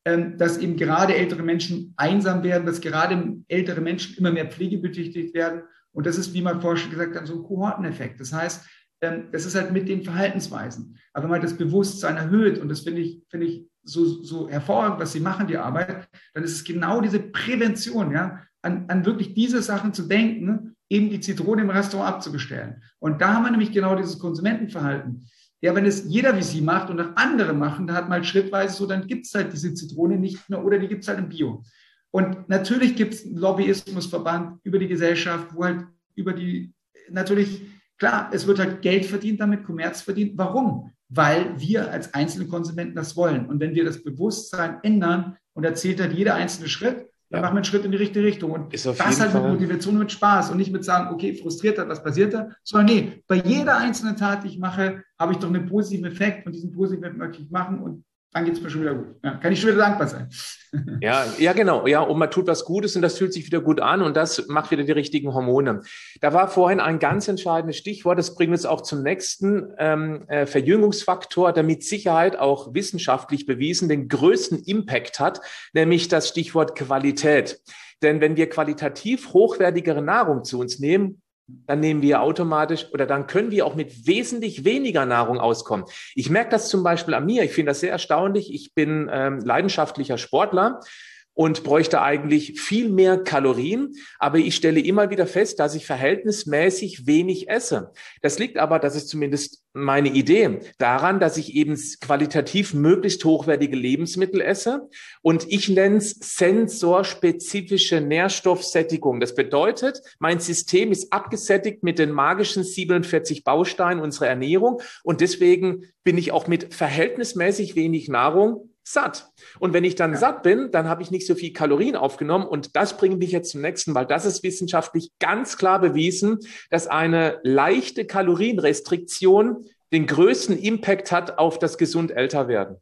dass eben gerade ältere Menschen einsam werden, dass gerade ältere Menschen immer mehr pflegebedürftig werden. Und das ist, wie man vorher schon gesagt hat, so ein Kohorteneffekt. Das heißt, das ist halt mit den Verhaltensweisen. Aber wenn man das Bewusstsein erhöht, und das finde ich, finde ich so, so hervorragend, was Sie machen, die Arbeit, dann ist es genau diese Prävention, ja, an, an wirklich diese Sachen zu denken, eben die Zitrone im Restaurant abzubestellen. Und da haben wir nämlich genau dieses Konsumentenverhalten. Ja, wenn es jeder wie Sie macht und auch andere machen, da hat man halt schrittweise so, dann gibt es halt diese Zitrone nicht mehr oder die gibt es halt im Bio. Und natürlich gibt es einen Lobbyismusverband über die Gesellschaft, wo halt über die, natürlich, klar, es wird halt Geld verdient damit, Kommerz verdient. Warum? Weil wir als einzelne Konsumenten das wollen. Und wenn wir das Bewusstsein ändern und erzählt halt jeder einzelne Schritt, dann ja. machen wir einen Schritt in die richtige Richtung. Und das halt mit Motivation, mit Spaß und nicht mit sagen, okay, frustriert hat, was passiert da, sondern nee, bei jeder einzelnen Tat, die ich mache, habe ich doch einen positiven Effekt und diesen positiven Effekt möchte ich machen und dann geht es mir schon wieder gut. Ja, kann ich schon wieder dankbar sein. Ja, ja, genau. Ja, und man tut was Gutes und das fühlt sich wieder gut an und das macht wieder die richtigen Hormone. Da war vorhin ein ganz entscheidendes Stichwort, das bringt uns auch zum nächsten ähm, äh, Verjüngungsfaktor, der mit Sicherheit auch wissenschaftlich bewiesen den größten Impact hat, nämlich das Stichwort Qualität. Denn wenn wir qualitativ hochwertigere Nahrung zu uns nehmen, dann nehmen wir automatisch oder dann können wir auch mit wesentlich weniger Nahrung auskommen. Ich merke das zum Beispiel an mir. Ich finde das sehr erstaunlich. Ich bin ähm, leidenschaftlicher Sportler und bräuchte eigentlich viel mehr Kalorien. Aber ich stelle immer wieder fest, dass ich verhältnismäßig wenig esse. Das liegt aber, das ist zumindest meine Idee, daran, dass ich eben qualitativ möglichst hochwertige Lebensmittel esse. Und ich nenne es sensorspezifische Nährstoffsättigung. Das bedeutet, mein System ist abgesättigt mit den magischen siebenundvierzig Bausteinen unserer Ernährung. Und deswegen bin ich auch mit verhältnismäßig wenig Nahrung satt. Und wenn ich dann ja. satt bin, dann habe ich nicht so viel Kalorien aufgenommen. Und das bringt mich jetzt zum nächsten, weil das ist wissenschaftlich ganz klar bewiesen, dass eine leichte Kalorienrestriktion den größten Impact hat auf das gesund Älterwerden.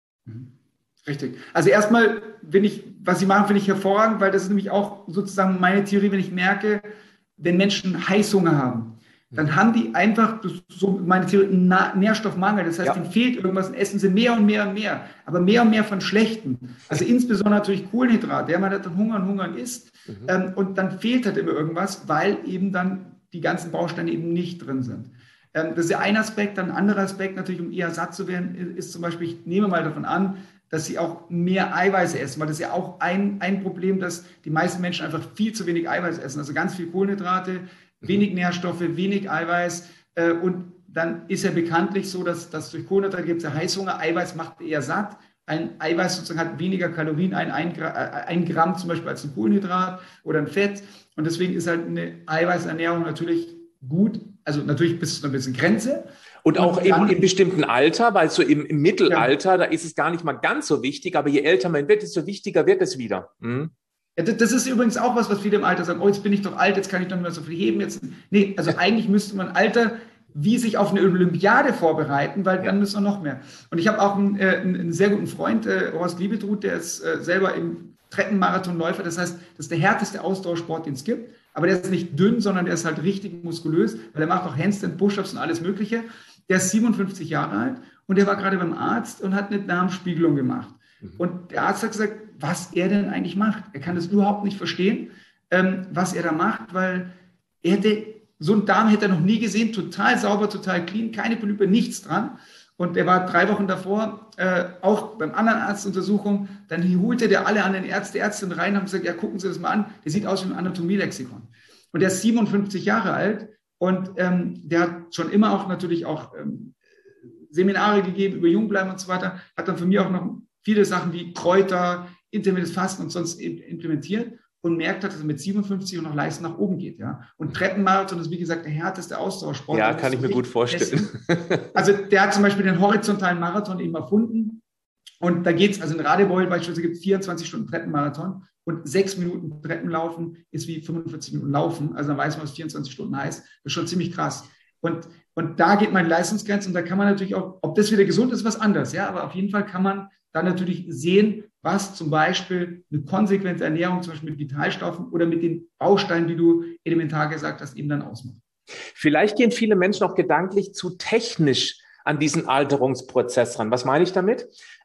Richtig. Also erstmal, wenn ich, was Sie machen, finde ich hervorragend, weil das ist nämlich auch sozusagen meine Theorie, wenn ich merke, wenn Menschen Heißhunger haben, dann haben die einfach, so meine Theorie, einen Nährstoffmangel. Das heißt, ja. denen fehlt irgendwas und essen sie mehr und mehr und mehr. Aber mehr und mehr von Schlechten. Also insbesondere natürlich Kohlenhydrate. Ja, man hat dann Hunger und Hunger und isst. Mhm. Ähm, und dann fehlt halt immer irgendwas, weil eben dann die ganzen Bausteine eben nicht drin sind. Ähm, das ist ja ein Aspekt. Dann ein anderer Aspekt natürlich, um eher satt zu werden, ist, ist zum Beispiel, ich nehme mal davon an, dass sie auch mehr Eiweiße essen, weil das ist ja auch ein, ein Problem, dass die meisten Menschen einfach viel zu wenig Eiweiß essen. Also ganz viel Kohlenhydrate, wenig Nährstoffe, wenig Eiweiß äh, und dann ist ja bekanntlich so, dass, dass durch Kohlenhydrate gibt es ja Heißhunger, Eiweiß macht eher satt. Ein Eiweiß sozusagen hat weniger Kalorien, ein, ein, ein Gramm zum Beispiel als ein Kohlenhydrat oder ein Fett und deswegen ist halt eine Eiweißernährung natürlich gut, also natürlich bis zu einer gewissen Grenze. Und auch und eben im bestimmten Alter, weil so im, im Mittelalter, ja. da ist es gar nicht mal ganz so wichtig, aber je älter man wird, desto wichtiger wird es wieder. Mhm. Ja, das ist übrigens auch was, was viele im Alter sagen, oh, jetzt bin ich doch alt, jetzt kann ich doch nicht mehr so viel heben. Jetzt. Nee, also eigentlich müsste man Alter wie sich auf eine Olympiade vorbereiten, weil dann müssen wir noch mehr. Und ich habe auch einen, äh, einen sehr guten Freund, äh, Horst Liebetruth, der ist äh, selber im Treppenmarathonläufer. Das heißt, das ist der härteste Ausdauersport, den es gibt. Aber der ist nicht dünn, sondern der ist halt richtig muskulös, weil er macht auch Handstand, Push-Ups und alles Mögliche. Der ist siebenundfünfzig Jahre alt und der war gerade beim Arzt und hat eine Darmspiegelung gemacht. Mhm. Und der Arzt hat gesagt, was er denn eigentlich macht. Er kann das überhaupt nicht verstehen, ähm, was er da macht, weil er hätte, so einen Darm hätte er noch nie gesehen, total sauber, total clean, keine Polype, nichts dran. Und er war drei Wochen davor, äh, auch beim anderen Arztuntersuchung, dann holte der alle anderen Ärzte, Ärztinnen rein und haben gesagt, ja, gucken Sie das mal an, der sieht aus wie ein Anatomielexikon. Und der ist siebenundfünfzig Jahre alt und ähm, der hat schon immer auch natürlich auch ähm, Seminare gegeben über Jungbleiben und so weiter, hat dann von mir auch noch viele Sachen wie Kräuter, intermittierendes Fasten und sonst implementiert und merkt hat, dass er mit siebenundfünfzig und noch leicht nach oben geht. Ja? Und Treppenmarathon ist, wie gesagt, der härteste Ausdauersport. Ja, kann ich mir gut vorstellen. Also der hat zum Beispiel den horizontalen Marathon eben erfunden. Und da geht es, also in Radebeul beispielsweise gibt es vierundzwanzig Stunden Treppenmarathon und sechs Minuten Treppenlaufen ist wie fünfundvierzig Minuten Laufen. Also dann weiß man, was vierundzwanzig Stunden heißt. Das ist schon ziemlich krass. Und, und da geht meine Leistungsgrenze und da kann man natürlich auch, ob das wieder gesund ist, was anderes. Ja, aber auf jeden Fall kann man dann natürlich sehen, was zum Beispiel eine konsequente Ernährung, zum Beispiel mit Vitalstoffen oder mit den Bausteinen, die du elementar gesagt hast, eben dann ausmacht. Vielleicht gehen viele Menschen auch gedanklich zu technisch an diesen Alterungsprozess ran. Was meine ich damit?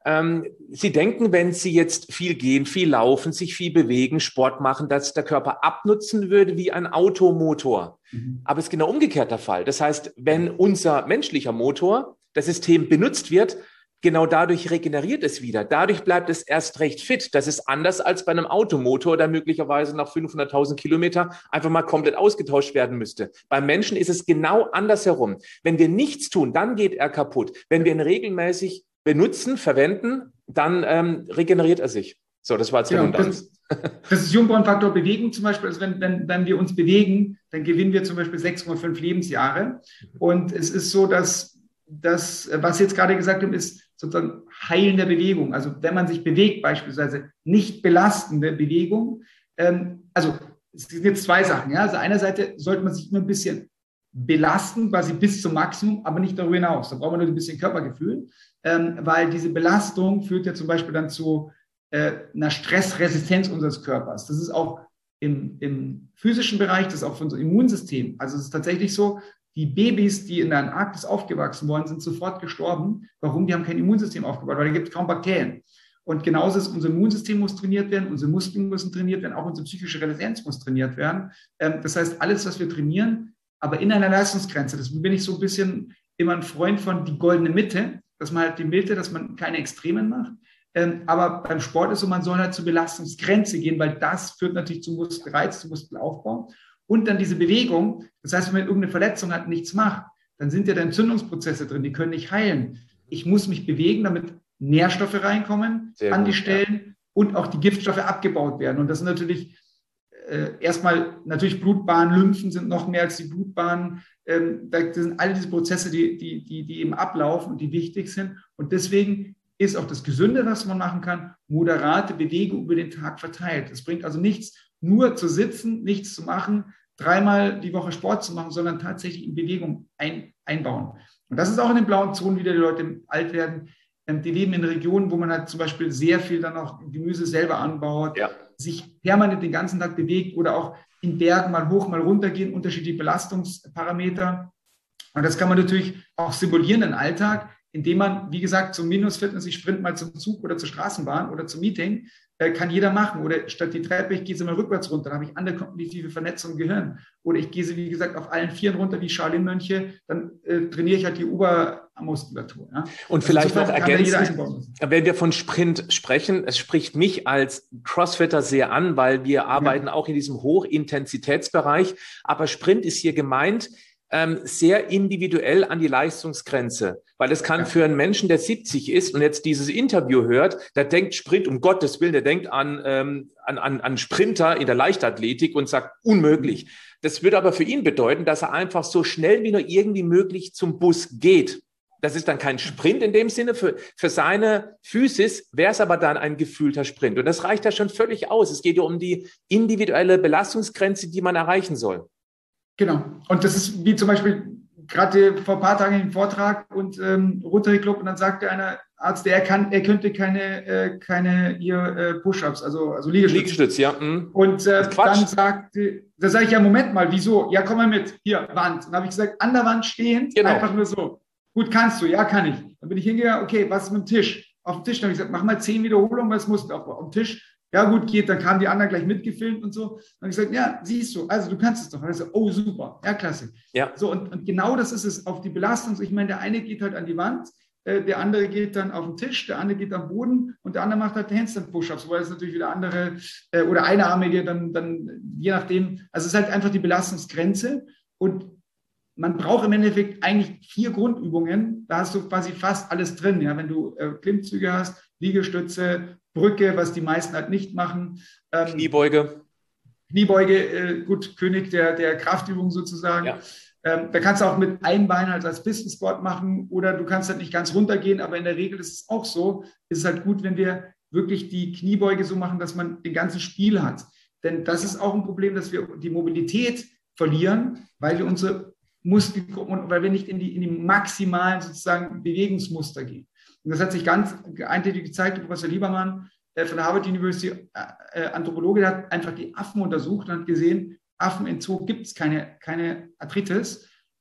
Ähm, Sie denken, wenn Sie jetzt viel gehen, viel laufen, sich viel bewegen, Sport machen, dass der Körper abnutzen würde wie ein Automotor. Mhm. Aber es ist genau umgekehrt der Fall. Das heißt, wenn unser menschlicher Motor, das System benutzt wird, genau dadurch regeneriert es wieder. Dadurch bleibt es erst recht fit. Das ist anders als bei einem Automotor, der möglicherweise nach fünfhunderttausend Kilometern einfach mal komplett ausgetauscht werden müsste. Beim Menschen ist es genau andersherum. Wenn wir nichts tun, dann geht er kaputt. Wenn wir ihn regelmäßig benutzen, verwenden, dann ähm, regeneriert er sich. So, das war jetzt Redundanz. Genau, das, das ist Jungfrauenfaktor Bewegung zum Beispiel. Also wenn, wenn, wenn wir uns bewegen, dann gewinnen wir zum Beispiel sechs Komma fünf Lebensjahre. Und es ist so, dass das, was Sie jetzt gerade gesagt haben, ist sozusagen heilende Bewegung. Also wenn man sich bewegt, beispielsweise nicht belastende Bewegung. Ähm, also es sind jetzt zwei Sachen. Ja? Also einerseits sollte man sich immer ein bisschen belasten, quasi bis zum Maximum, aber nicht darüber hinaus. Da braucht man nur ein bisschen Körpergefühl, ähm, weil diese Belastung führt ja zum Beispiel dann zu äh, einer Stressresistenz unseres Körpers. Das ist auch im, im physischen Bereich, das ist auch für unser Immunsystem. Also es ist tatsächlich so, die Babys, die in der Antarktis aufgewachsen worden sind, sofort gestorben. Warum? Die haben kein Immunsystem aufgebaut, weil da gibt es kaum Bakterien. Und genauso ist unser Immunsystem muss trainiert werden, unsere Muskeln müssen trainiert werden, auch unsere psychische Resilienz muss trainiert werden. Ähm, das heißt, alles, was wir trainieren, aber in einer Leistungsgrenze. Deswegen bin ich so ein bisschen immer ein Freund von die goldene Mitte, dass man halt die Mitte, dass man keine Extremen macht. Ähm, aber beim Sport ist so, man soll halt zur Belastungsgrenze gehen, weil das führt natürlich zum Muskelreiz, zum Muskelaufbau. Und dann diese Bewegung, das heißt, wenn man irgendeine Verletzung hat, nichts macht, dann sind ja da Entzündungsprozesse drin, die können nicht heilen. Ich muss mich bewegen, damit Nährstoffe reinkommen Sehr an gut, die Stellen ja. und auch die Giftstoffe abgebaut werden. Und das sind natürlich äh, erstmal, natürlich Blutbahnen, Lymphen sind noch mehr als die Blutbahnen. Ähm, da sind all diese Prozesse, die, die, die, die eben ablaufen und die wichtig sind. Und deswegen ist auch das Gesunde, was man machen kann, moderate Bewegung über den Tag verteilt. Es bringt also nichts, nur zu sitzen, nichts zu machen, dreimal die Woche Sport zu machen, sondern tatsächlich in Bewegung ein, einbauen. Und das ist auch in den blauen Zonen, wieder die Leute alt werden. Die leben in Regionen, wo man halt zum Beispiel sehr viel dann auch Gemüse selber anbaut, ja. sich permanent den ganzen Tag bewegt oder auch in Bergen mal hoch, mal runter gehen, unterschiedliche Belastungsparameter. Und das kann man natürlich auch simulieren im Alltag, indem man, wie gesagt, zum Minus-Fitness, ich sprint mal zum Zug oder zur Straßenbahn oder zum Meeting, äh, kann jeder machen. Oder statt die Treppe, ich gehe sie mal rückwärts runter, dann habe ich andere kognitive Vernetzung im Gehirn. Oder ich gehe sie, wie gesagt, auf allen Vieren runter wie Shaolin-Mönche, dann äh, trainiere ich halt die Obermuskulatur. Ja? Und also vielleicht noch ergänzend, wenn wir von Sprint sprechen, es spricht mich als Crossfitter sehr an, weil wir arbeiten ja. auch in diesem Hochintensitätsbereich. Aber Sprint ist hier gemeint, Ähm, sehr individuell an die Leistungsgrenze, weil es kann ja. für einen Menschen, der siebzig ist und jetzt dieses Interview hört, der denkt Sprint, um Gottes Willen, der denkt an, ähm, an, an, an Sprinter in der Leichtathletik und sagt, unmöglich. Das würde aber für ihn bedeuten, dass er einfach so schnell wie nur irgendwie möglich zum Bus geht. Das ist dann kein Sprint in dem Sinne. Für, für seine Physis wäre es aber dann ein gefühlter Sprint. Und das reicht ja schon völlig aus. Es geht ja um die individuelle Belastungsgrenze, die man erreichen soll. Genau. Und das ist wie zum Beispiel gerade vor ein paar Tagen im Vortrag und ähm, Rotary Club und dann sagte einer Arzt, er kann, er könnte keine, äh, keine hier äh, Push-ups, also, also Liegestütze. Liegestütz, ja. Mhm. Und äh, dann sagte, da sage ich ja, Moment mal, wieso? Ja, komm mal mit, hier, Wand. Und dann habe ich gesagt, an der Wand stehend, genau. einfach nur so. Gut, kannst du, ja, kann ich. Dann bin ich hingegangen, okay, was ist mit dem Tisch? Auf dem Tisch, dann habe ich gesagt, mach mal zehn Wiederholungen, weil es Muskelaufbau. Auf dem Tisch, ja gut, geht, dann kamen die anderen gleich mitgefilmt und so. Dann habe ich gesagt, ja, siehst du, also du kannst es doch. Und dann so, oh, super, ja, klasse. Ja. So, und, und genau das ist es auf die Belastung. Ich meine, der eine geht halt an die Wand, äh, der andere geht dann auf den Tisch, der andere geht am Boden und der andere macht halt Handstand-Push-Ups, weil es natürlich wieder andere, äh, oder einarmige, dann, dann je nachdem, also es ist halt einfach die Belastungsgrenze und man braucht im Endeffekt eigentlich vier Grundübungen, da hast du quasi fast alles drin, ja, wenn du äh, Klimmzüge hast, Liegestütze, Brücke, was die meisten halt nicht machen. Ähm, Kniebeuge. Kniebeuge, äh, gut, König der, der Kraftübung sozusagen. Ja. Ähm, da kannst du auch mit einem Bein halt als Pistensport machen oder du kannst halt nicht ganz runtergehen, aber in der Regel ist es auch so, ist es halt gut, wenn wir wirklich die Kniebeuge so machen, dass man den ganzen Spiel hat. Denn das ist auch ein Problem, dass wir die Mobilität verlieren, weil wir unsere Muskelgruppen, weil wir nicht in die, in die maximalen sozusagen Bewegungsmuster gehen. Und das hat sich ganz eindeutig gezeigt, Professor Liebermann äh, von der Harvard University, äh, Anthropologe, der hat einfach die Affen untersucht und hat gesehen, Affen in Zoo gibt es keine, keine Arthritis.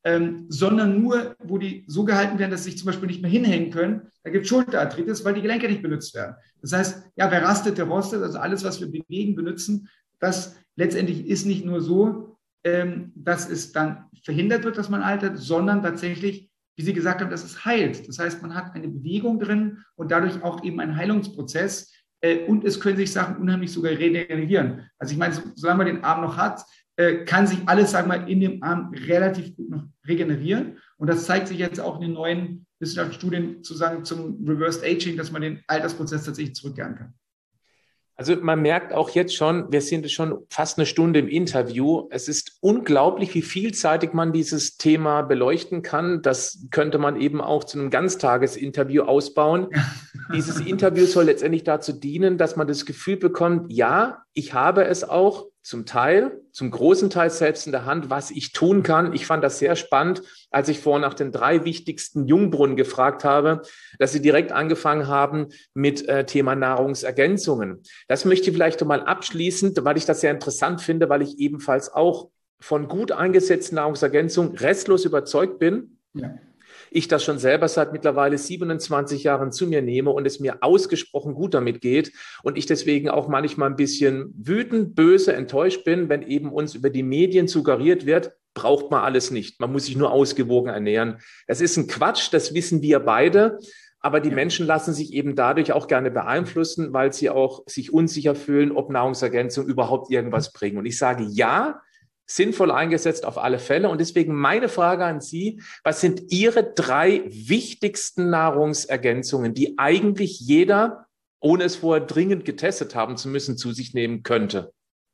ähm, sondern nur, wo die so gehalten werden, dass sie sich zum Beispiel nicht mehr hinhängen können. Da gibt es Schulterarthritis, weil die Gelenke nicht benutzt werden. Das heißt, ja, wer rastet, der rostet. Also alles, was wir bewegen, benutzen, das letztendlich ist nicht nur so, ähm, dass es dann verhindert wird, dass man altert, sondern tatsächlich, wie Sie gesagt haben, dass es heilt. Das heißt, man hat eine Bewegung drin und dadurch auch eben einen Heilungsprozess. Äh, und es können sich Sachen unheimlich sogar regenerieren. Also ich meine, so, solange man den Arm noch hat, äh, kann sich alles, sagen wir mal, in dem Arm relativ gut noch regenerieren. Und das zeigt sich jetzt auch in den neuen Wissenschaftsstudien zu sagen, zum Reversed Aging, dass man den Altersprozess tatsächlich zurückkehren kann. Also man merkt auch jetzt schon, wir sind schon fast eine Stunde im Interview. Es ist unglaublich, wie vielseitig man dieses Thema beleuchten kann. Das könnte man eben auch zu einem Ganztagesinterview ausbauen. Dieses Interview soll letztendlich dazu dienen, dass man das Gefühl bekommt, ja, ich habe es auch zum Teil, zum großen Teil selbst in der Hand, was ich tun kann. Ich fand das sehr spannend, als ich vorhin nach den drei wichtigsten Jungbrunnen gefragt habe, dass Sie direkt angefangen haben mit äh, Thema Nahrungsergänzungen. Das möchte ich vielleicht mal abschließend, weil ich das sehr interessant finde, weil ich ebenfalls auch von gut eingesetzten Nahrungsergänzungen restlos überzeugt bin. Ja. Ich das schon selber seit mittlerweile siebenundzwanzig Jahren zu mir nehme und es mir ausgesprochen gut damit geht und ich deswegen auch manchmal ein bisschen wütend, böse, enttäuscht bin, wenn eben uns über die Medien suggeriert wird, braucht man alles nicht. Man muss sich nur ausgewogen ernähren. Das ist ein Quatsch, das wissen wir beide. Aber die ja. Menschen lassen sich eben dadurch auch gerne beeinflussen, weil sie auch sich unsicher fühlen, ob Nahrungsergänzungen überhaupt irgendwas bringen. Und ich sage ja, sinnvoll eingesetzt auf alle Fälle. Und deswegen meine Frage an Sie, was sind Ihre drei wichtigsten Nahrungsergänzungen, die eigentlich jeder, ohne es vorher dringend getestet haben zu müssen, zu sich nehmen könnte?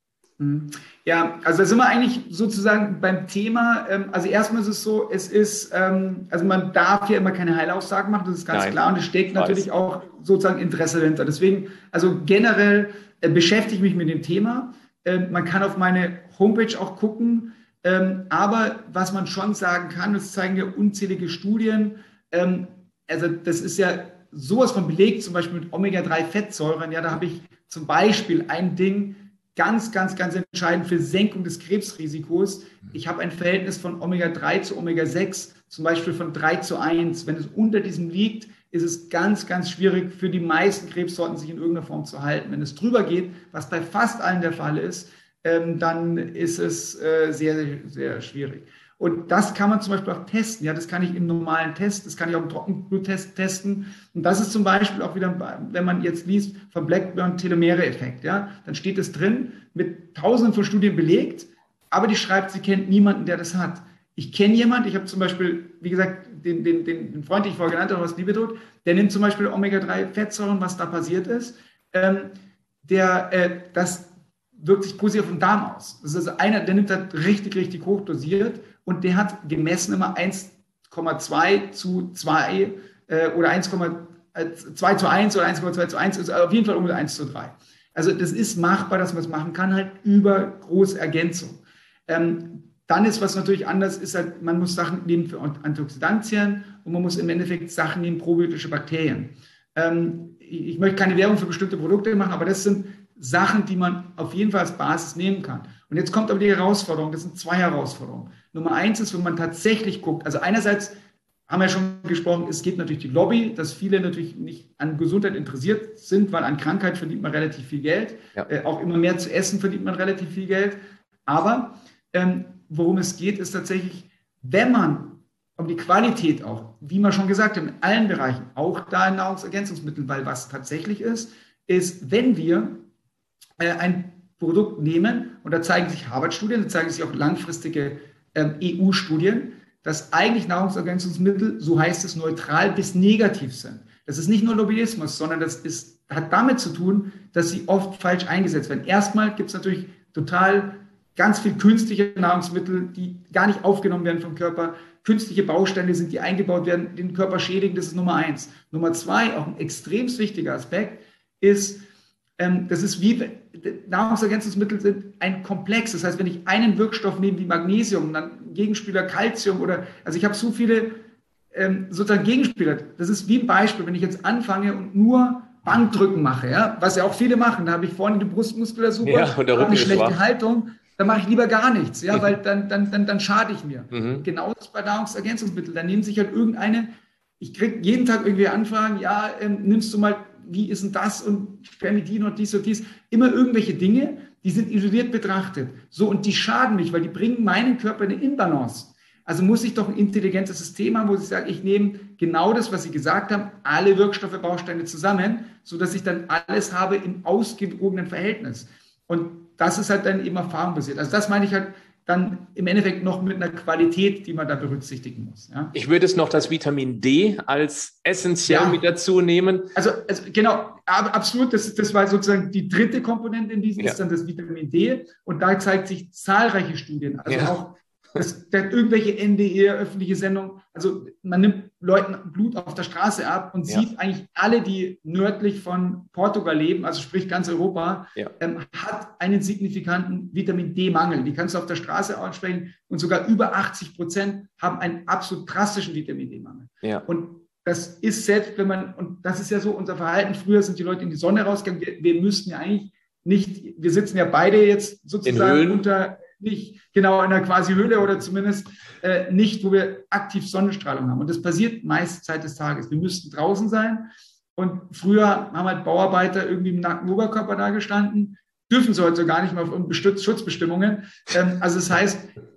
Ja, also da sind wir eigentlich sozusagen beim Thema. Also erstmal ist es so, es ist, also man darf ja immer keine Heilaussagen machen, das ist ganz Nein, klar. Und es steckt natürlich weiß. auch sozusagen Interesse dahinter. Deswegen, also generell beschäftige ich mich mit dem Thema. Man kann auf meine Homepage auch gucken, aber was man schon sagen kann, das zeigen ja unzählige Studien, also das ist ja sowas von belegt, zum Beispiel mit Omega drei Fettsäuren, ja, da habe ich zum Beispiel ein Ding, ganz, ganz, ganz entscheidend für Senkung des Krebsrisikos. Ich habe ein Verhältnis von Omega drei zu Omega sechs, zum Beispiel von drei zu eins. Wenn es unter diesem liegt, ist es ganz, ganz schwierig für die meisten Krebssorten, sich in irgendeiner Form zu halten. Wenn es drüber geht, was bei fast allen der Fall ist, ähm, dann ist es äh, sehr, sehr, sehr schwierig. Und das kann man zum Beispiel auch testen. Ja, das kann ich im normalen Test, das kann ich auch im Trockenbluttest testen. Und das ist zum Beispiel auch wieder, wenn man jetzt liest, vom Blackburn-Telomere-Effekt. Ja, dann steht es drin, mit tausenden von Studien belegt, aber die schreibt, sie kennt niemanden, der das hat. Ich kenne jemanden, ich habe zum Beispiel, wie gesagt, den, den, den Freund, den ich vorher genannt habe, aus Liebetod, der nimmt zum Beispiel Omega drei Fettsäuren, was da passiert ist. Ähm, der, äh, das wirkt sich positiv auf den Darm aus. Das ist also einer, der nimmt das richtig, richtig hoch dosiert und der hat gemessen immer eins Komma zwei zu zwei äh, oder eins Komma zwei zu eins oder eins Komma zwei zu eins, also auf jeden Fall ungefähr eins zu drei. Also das ist machbar, dass man es machen kann, halt über große Ergänzung. Ähm, Dann ist was natürlich anders, ist halt, man muss Sachen nehmen für Antioxidantien und man muss im Endeffekt Sachen nehmen, probiotische Bakterien. Ähm, ich, ich möchte keine Werbung für bestimmte Produkte machen, aber das sind Sachen, die man auf jeden Fall als Basis nehmen kann. Und jetzt kommt aber die Herausforderung, das sind zwei Herausforderungen. Nummer eins ist, wenn man tatsächlich guckt, also einerseits haben wir ja schon gesprochen, es gibt natürlich die Lobby, dass viele natürlich nicht an Gesundheit interessiert sind, weil an Krankheit verdient man relativ viel Geld. Ja. Äh, auch immer mehr zu essen verdient man relativ viel Geld. Aber ähm, worum es geht, ist tatsächlich, wenn man um die Qualität auch, wie wir schon gesagt haben, in allen Bereichen, auch da in Nahrungsergänzungsmitteln, weil was tatsächlich ist, ist, wenn wir äh, ein Produkt nehmen, und da zeigen sich Harvard-Studien, da zeigen sich auch langfristige ähm, E U-Studien, dass eigentlich Nahrungsergänzungsmittel, so heißt es, neutral bis negativ sind. Das ist nicht nur Lobbyismus, sondern das ist, hat damit zu tun, dass sie oft falsch eingesetzt werden. Erstmal gibt es natürlich total ganz viel künstliche Nahrungsmittel, die gar nicht aufgenommen werden vom Körper. Künstliche Bausteine sind, die eingebaut werden, den Körper schädigen, das ist Nummer eins. Nummer zwei, auch ein extrem wichtiger Aspekt, ist, ähm, das ist wie, Nahrungsergänzungsmittel sind ein Komplex. Das heißt, wenn ich einen Wirkstoff nehme wie Magnesium, dann Gegenspieler Calcium oder, also ich habe so viele ähm, sozusagen Gegenspieler. Das ist wie ein Beispiel, wenn ich jetzt anfange und nur Bankdrücken mache, ja, was ja auch viele machen, da habe ich vorne die Brustmuskulatur, ja, eine schlechte schwach. Haltung, dann mache ich lieber gar nichts, ja, weil dann, dann, dann, dann schade ich mir. Mhm. Genauso bei Nahrungsergänzungsmitteln. Dann nehmen sich halt irgendeine, ich kriege jeden Tag irgendwie Anfragen, ja, ähm, nimmst du mal, wie ist denn das und Spermidin und dies und dies. Immer irgendwelche Dinge, die sind isoliert betrachtet. So, und die schaden mich, weil die bringen meinen Körper in eine Imbalance. Also muss ich doch ein intelligentes System haben, wo ich sage, ich nehme genau das, was Sie gesagt haben, alle Wirkstoffe, Bausteine zusammen, sodass ich dann alles habe im ausgewogenen Verhältnis. Und das ist halt dann eben erfahrungsbasiert. Also das meine ich halt dann im Endeffekt noch mit einer Qualität, die man da berücksichtigen muss. Ja? Ich würde es noch das Vitamin D als essentiell ja. mit dazu nehmen. Also, also genau, absolut, das, das war sozusagen die dritte Komponente in diesem, ja. ist dann das Vitamin D. Und da zeigt sich zahlreiche Studien, also ja. auch das, der, irgendwelche N D E, öffentliche Sendungen, also man nimmt Leuten Blut auf der Straße ab und ja. sieht eigentlich alle, die nördlich von Portugal leben, also sprich ganz Europa, ja. ähm, hat einen signifikanten Vitamin-D-Mangel. Die kannst du auf der Straße ansprechen und sogar über achtzig Prozent haben einen absolut drastischen Vitamin-D-Mangel. Ja. Und das ist selbst, wenn man, und das ist ja so unser Verhalten, früher sind die Leute in die Sonne rausgegangen, wir, wir müssten ja eigentlich nicht, wir sitzen ja beide jetzt sozusagen unter... nicht genau in einer quasi Höhle oder zumindest äh, nicht, wo wir aktiv Sonnenstrahlung haben. Und das passiert meist Zeit des Tages. Wir müssten draußen sein. Und früher haben halt Bauarbeiter irgendwie im nackten Oberkörper da gestanden. Dürfen sie heute so gar nicht mehr auf Schutzbestimmungen. Ähm, also das heißt,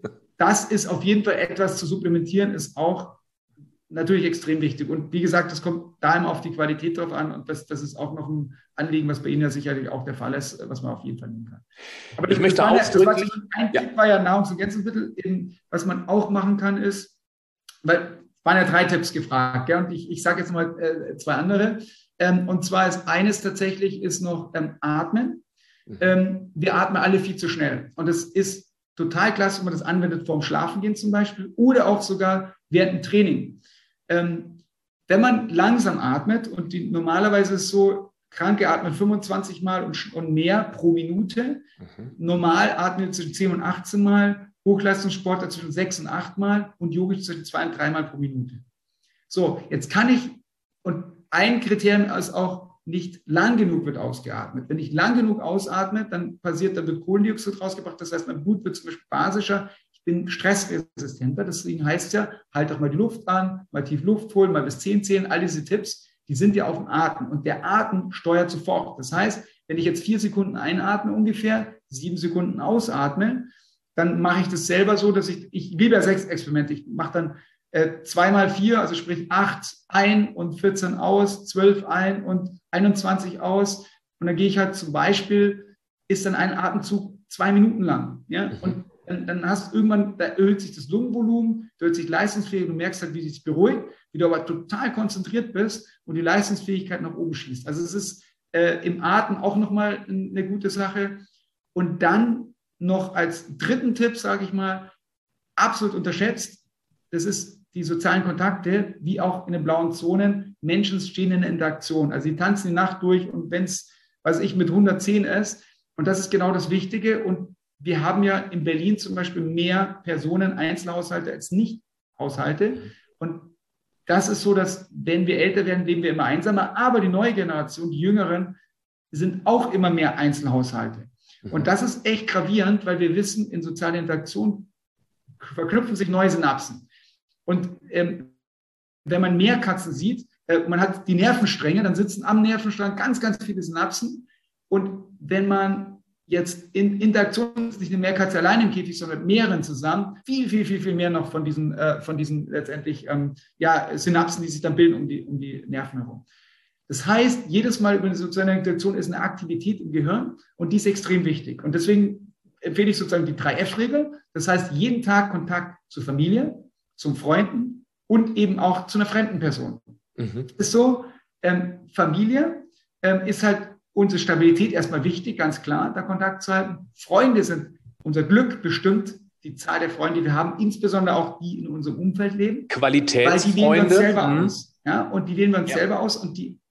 das ist auf jeden Fall etwas zu supplementieren, ist auch natürlich extrem wichtig. Und wie gesagt, es kommt da immer auf die Qualität drauf an. Und das, das ist auch noch ein Anliegen, was bei Ihnen ja sicherlich auch der Fall ist, was man auf jeden Fall nehmen kann. Aber ich das, möchte das auch ja, das war, ein ja. Tipp war ja Nahrungsergänzungsmittel. Eben, was man auch machen kann, ist, weil waren ja drei Tipps gefragt, ja, und ich, ich sage jetzt mal äh, zwei andere. Ähm, und zwar ist eines tatsächlich ist noch ähm, Atmen. Mhm. Ähm, wir atmen alle viel zu schnell. Und es ist total klasse, wenn man das anwendet vorm Schlafengehen zum Beispiel oder auch sogar während dem Training. Ähm, wenn man langsam atmet und die, normalerweise ist es so, Kranke atmen fünfundzwanzig Mal und, und mehr pro Minute, mhm. normal atmen zwischen zehn und achtzehn Mal, Hochleistungssportler zwischen sechs und acht Mal und Yogisch zwischen zwei und drei Mal pro Minute. So, jetzt kann ich, und ein Kriterium ist auch, nicht lang genug wird ausgeatmet. Wenn ich lang genug ausatme, dann passiert, dann wird Kohlendioxid rausgebracht, das heißt, mein Blut wird zum Beispiel basischer, bin stressresistenter, deswegen heißt es ja, halt doch mal die Luft an, mal tief Luft holen, mal bis zehn zählen, all diese Tipps, die sind ja auf dem Atem und der Atem steuert sofort. Das heißt, wenn ich jetzt vier Sekunden einatme ungefähr, sieben Sekunden ausatme, dann mache ich das selber so, dass ich, ich liebe ja sechs Experimente, ich mache dann äh, zwei mal vier, also sprich acht ein und vierzehn aus, zwölf ein und einundzwanzig aus und dann gehe ich halt zum Beispiel, ist dann ein Atemzug zwei Minuten lang, ja, und Dann, dann hast du irgendwann, da erhöht sich das Lungenvolumen, da erhöht sich Leistungsfähigkeit, du merkst halt, wie sich beruhigt, wie du aber total konzentriert bist und die Leistungsfähigkeit nach oben schießt. Also es ist äh, im Atem auch nochmal eine gute Sache. Und dann noch als dritten Tipp, sage ich mal, absolut unterschätzt, das ist die sozialen Kontakte, wie auch in den blauen Zonen, Menschen stehen in der Interaktion. Also sie tanzen die Nacht durch und wenn es, weiß ich, mit hundertzehn ist, und das ist genau das Wichtige und wir haben ja in Berlin zum Beispiel mehr Personen, Einzelhaushalte als Nicht-Haushalte. Und das ist so, dass wenn wir älter werden, leben wir immer einsamer. Aber die neue Generation, die Jüngeren, sind auch immer mehr Einzelhaushalte. Und das ist echt gravierend, weil wir wissen, in sozialer Interaktion verknüpfen sich neue Synapsen. Und ähm, wenn man mehr Katzen sieht, äh, man hat die Nervenstränge, dann sitzen am Nervenstrang ganz, ganz viele Synapsen. Und wenn man jetzt in Interaktion ist nicht eine Mehrkatze allein im Käfig, sondern mit mehreren zusammen, viel, viel, viel, viel mehr noch von diesen, äh, von diesen letztendlich ähm, ja, Synapsen, die sich dann bilden um die, um die Nerven herum. Das heißt, jedes Mal über eine soziale Interaktion ist eine Aktivität im Gehirn und die ist extrem wichtig. Und deswegen empfehle ich sozusagen die drei F Regel. Das heißt, jeden Tag Kontakt zur Familie, zum Freunden und eben auch zu einer fremden Person. Mhm. Das ist so, ähm, Familie ähm, ist halt unsere Stabilität erstmal wichtig, ganz klar, da Kontakt zu halten. Freunde sind unser Glück bestimmt, die Zahl der Freunde, die wir haben, insbesondere auch die in unserem Umfeld leben. Qualitätsfreunde. Weil die wählen wir uns selber mhm. aus. Ja, und die wählen wir uns ja. selber aus. Und die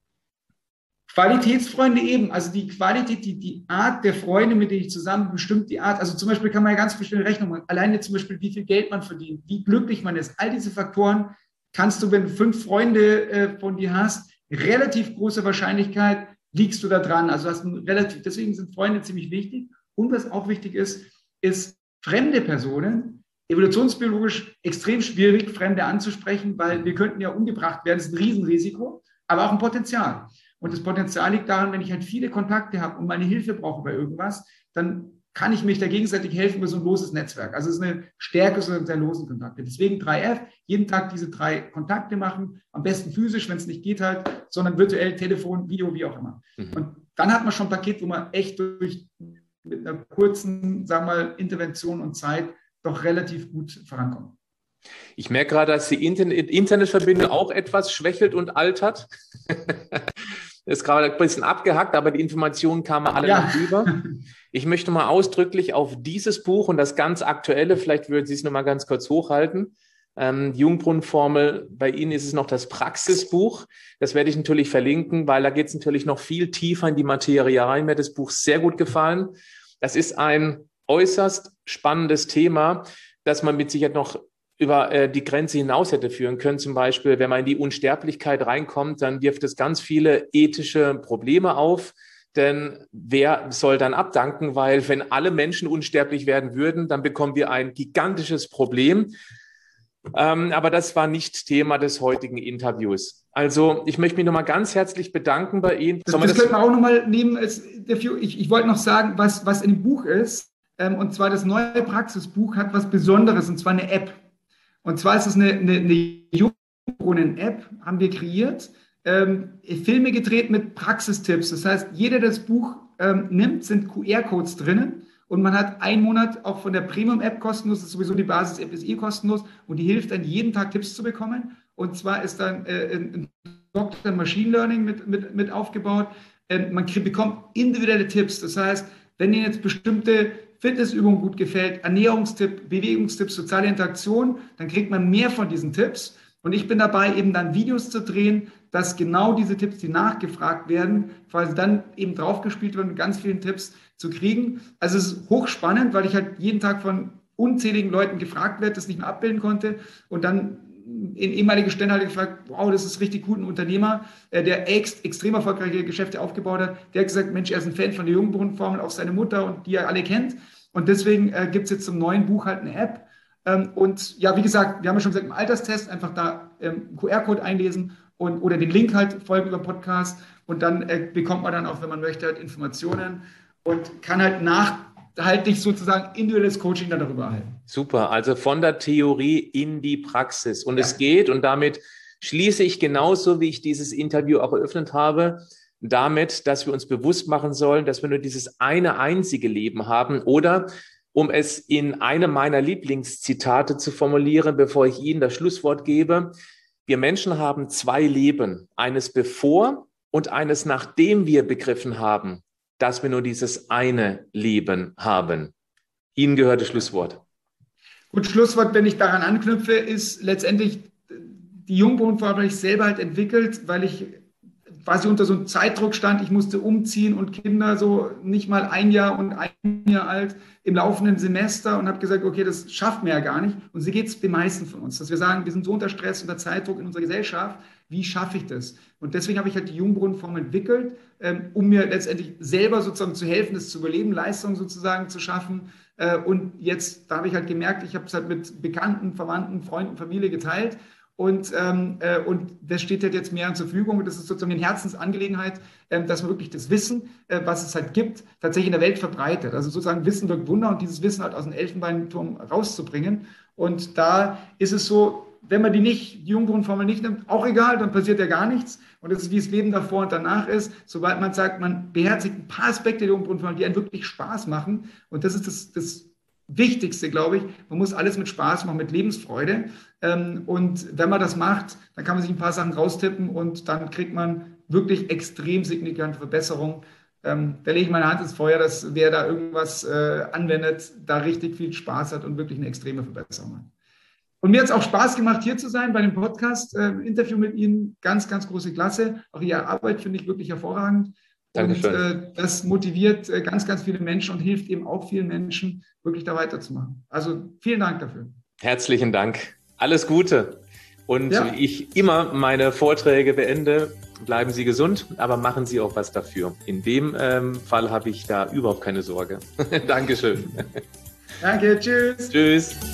Qualitätsfreunde eben, also die Qualität, die, die Art der Freunde, mit denen ich zusammen bestimmt die Art, also zum Beispiel kann man ja ganz verschiedene Rechnungen machen. Alleine zum Beispiel, wie viel Geld man verdient, wie glücklich man ist. All diese Faktoren kannst du, wenn du fünf Freunde äh, von dir hast, relativ große Wahrscheinlichkeit liegst du da dran. Also hast du relativ, deswegen sind Freunde ziemlich wichtig. Und was auch wichtig ist, ist fremde Personen evolutionsbiologisch extrem schwierig, Fremde anzusprechen, weil wir könnten ja umgebracht werden. Das ist ein Riesenrisiko, aber auch ein Potenzial. Und das Potenzial liegt daran, wenn ich halt viele Kontakte habe und meine Hilfe brauche bei irgendwas, dann kann ich mich da gegenseitig helfen über so ein loses Netzwerk. Also es ist eine Stärke so der losen Kontakte. Deswegen drei F, jeden Tag diese drei Kontakte machen, am besten physisch, wenn es nicht geht halt, sondern virtuell, Telefon, Video, wie auch immer. Mhm. Und dann hat man schon ein Paket, wo man echt durch mit einer kurzen, sagen wir mal, Intervention und Zeit doch relativ gut vorankommt. Ich merke gerade, dass die Internet Internetverbindung auch etwas schwächelt und altert. Ist gerade ein bisschen abgehackt, aber die Informationen kamen alle ja. noch rüber. Ich möchte mal ausdrücklich auf dieses Buch und das ganz Aktuelle, vielleicht würden Sie es noch mal ganz kurz hochhalten, ähm, die Jungbrunnenformel, bei Ihnen ist es noch das Praxisbuch. Das werde ich natürlich verlinken, weil da geht es natürlich noch viel tiefer in die Materie rein. Mir hat das Buch sehr gut gefallen. Das ist ein äußerst spannendes Thema, das man mit Sicherheit noch über äh, die Grenze hinaus hätte führen können. Zum Beispiel, wenn man in die Unsterblichkeit reinkommt, dann wirft es ganz viele ethische Probleme auf. Denn wer soll dann abdanken? Weil wenn alle Menschen unsterblich werden würden, dann bekommen wir ein gigantisches Problem. Ähm, aber das war nicht Thema des heutigen Interviews. Also ich möchte mich nochmal ganz herzlich bedanken bei Ihnen. Das, das, das könnte man auch nochmal nehmen. Als dafür, ich, ich wollte noch sagen, was, was in dem Buch ist. Ähm, und zwar das neue Praxisbuch hat was Besonderes, und zwar eine App. Und zwar ist es eine, eine, eine Jungbrunnen-App, haben wir kreiert. Ähm, Filme gedreht mit Praxistipps. Das heißt, jeder, der das Buch ähm, nimmt, sind Q R-Codes drinnen. Und man hat einen Monat auch von der Premium-App kostenlos, das ist sowieso die Basis-App, ist eh kostenlos. Und die hilft dann, jeden Tag Tipps zu bekommen. Und zwar ist dann äh, ein Doktor Machine Learning mit, mit, mit aufgebaut. Ähm, man krieg, bekommt individuelle Tipps. Das heißt, wenn Ihnen jetzt bestimmte Fitnessübung gut gefällt, Ernährungstipp, Bewegungstipps, soziale Interaktion, dann kriegt man mehr von diesen Tipps. Und ich bin dabei, eben dann Videos zu drehen, dass genau diese Tipps, die nachgefragt werden, quasi dann eben draufgespielt werden, mit ganz vielen Tipps zu kriegen. Also es ist hochspannend, weil ich halt jeden Tag von unzähligen Leuten gefragt werde, das nicht mehr abbilden konnte. Und dann in ehemalige Stände hat gefragt, wow, das ist richtig gut, ein Unternehmer, der ex, extrem erfolgreiche Geschäfte aufgebaut hat. Der hat gesagt, Mensch, er ist ein Fan von der Jungbrunnenformel, auch seine Mutter und die er alle kennt. Und deswegen äh, gibt es jetzt zum neuen Buch halt eine App. Ähm, und ja, wie gesagt, wir haben ja schon gesagt, im Alterstest einfach da ähm, Q R-Code einlesen und, oder den Link halt folgen über Podcast. Und dann äh, bekommt man dann auch, wenn man möchte, halt Informationen und kann halt nachhaltig sozusagen individuelles Coaching dann darüber erhalten. Super, also von der Theorie in die Praxis. Und ja. Es geht, und damit schließe ich genauso, wie ich dieses Interview auch eröffnet habe, damit, dass wir uns bewusst machen sollen, dass wir nur dieses eine einzige Leben haben, oder um es in einem meiner Lieblingszitate zu formulieren, bevor ich Ihnen das Schlusswort gebe, wir Menschen haben zwei Leben, eines bevor und eines nachdem wir begriffen haben, dass wir nur dieses eine Leben haben. Ihnen gehört das Schlusswort. Gut, Schlusswort, wenn ich daran anknüpfe, ist letztendlich die Jungbrunnenformel habe ich selber halt entwickelt, weil ich quasi unter so einem Zeitdruck stand. Ich musste umziehen und Kinder so nicht mal ein Jahr und ein Jahr alt im laufenden Semester und habe gesagt, okay, das schafft mir ja gar nicht. Und so geht es den meisten von uns, dass wir sagen, wir sind so unter Stress, unter Zeitdruck in unserer Gesellschaft. Wie schaffe ich das? Und deswegen habe ich halt die Jungbrunnenformel entwickelt, ähm, um mir letztendlich selber sozusagen zu helfen, das zu überleben, Leistung sozusagen zu schaffen. Äh, und jetzt, da habe ich halt gemerkt, ich habe es halt mit Bekannten, Verwandten, Freunden, Familie geteilt. Und, ähm, äh, und das steht halt jetzt mehr zur Verfügung. Und das ist sozusagen eine Herzensangelegenheit, äh, dass man wirklich das Wissen, äh, was es halt gibt, tatsächlich in der Welt verbreitet. Also sozusagen Wissen wirkt Wunder und dieses Wissen halt aus dem Elfenbeinturm rauszubringen. Und da ist es so, wenn man die nicht, die Jungbrunnenformel nicht nimmt, auch egal, dann passiert ja gar nichts. Und das ist, wie das Leben davor und danach ist. Sobald man sagt, man beherzigt ein paar Aspekte der Jungbrunnenformel, die einen wirklich Spaß machen. Und das ist das, das Wichtigste, glaube ich. Man muss alles mit Spaß machen, mit Lebensfreude. Und wenn man das macht, dann kann man sich ein paar Sachen raustippen und dann kriegt man wirklich extrem signifikante Verbesserungen. Da lege ich meine Hand ins Feuer, dass wer da irgendwas anwendet, da richtig viel Spaß hat und wirklich eine extreme Verbesserung hat. Und mir hat es auch Spaß gemacht, hier zu sein bei dem Podcast-Interview mit Ihnen. Ganz, ganz große Klasse. Auch Ihre Arbeit finde ich wirklich hervorragend. Dankeschön. Und äh, das motiviert äh, ganz, ganz viele Menschen und hilft eben auch vielen Menschen, wirklich da weiterzumachen. Also vielen Dank dafür. Herzlichen Dank. Alles Gute. Und ja. wie ich immer meine Vorträge beende, bleiben Sie gesund, aber machen Sie auch was dafür. In dem ähm, Fall habe ich da überhaupt keine Sorge. Dankeschön. Danke, tschüss. Tschüss.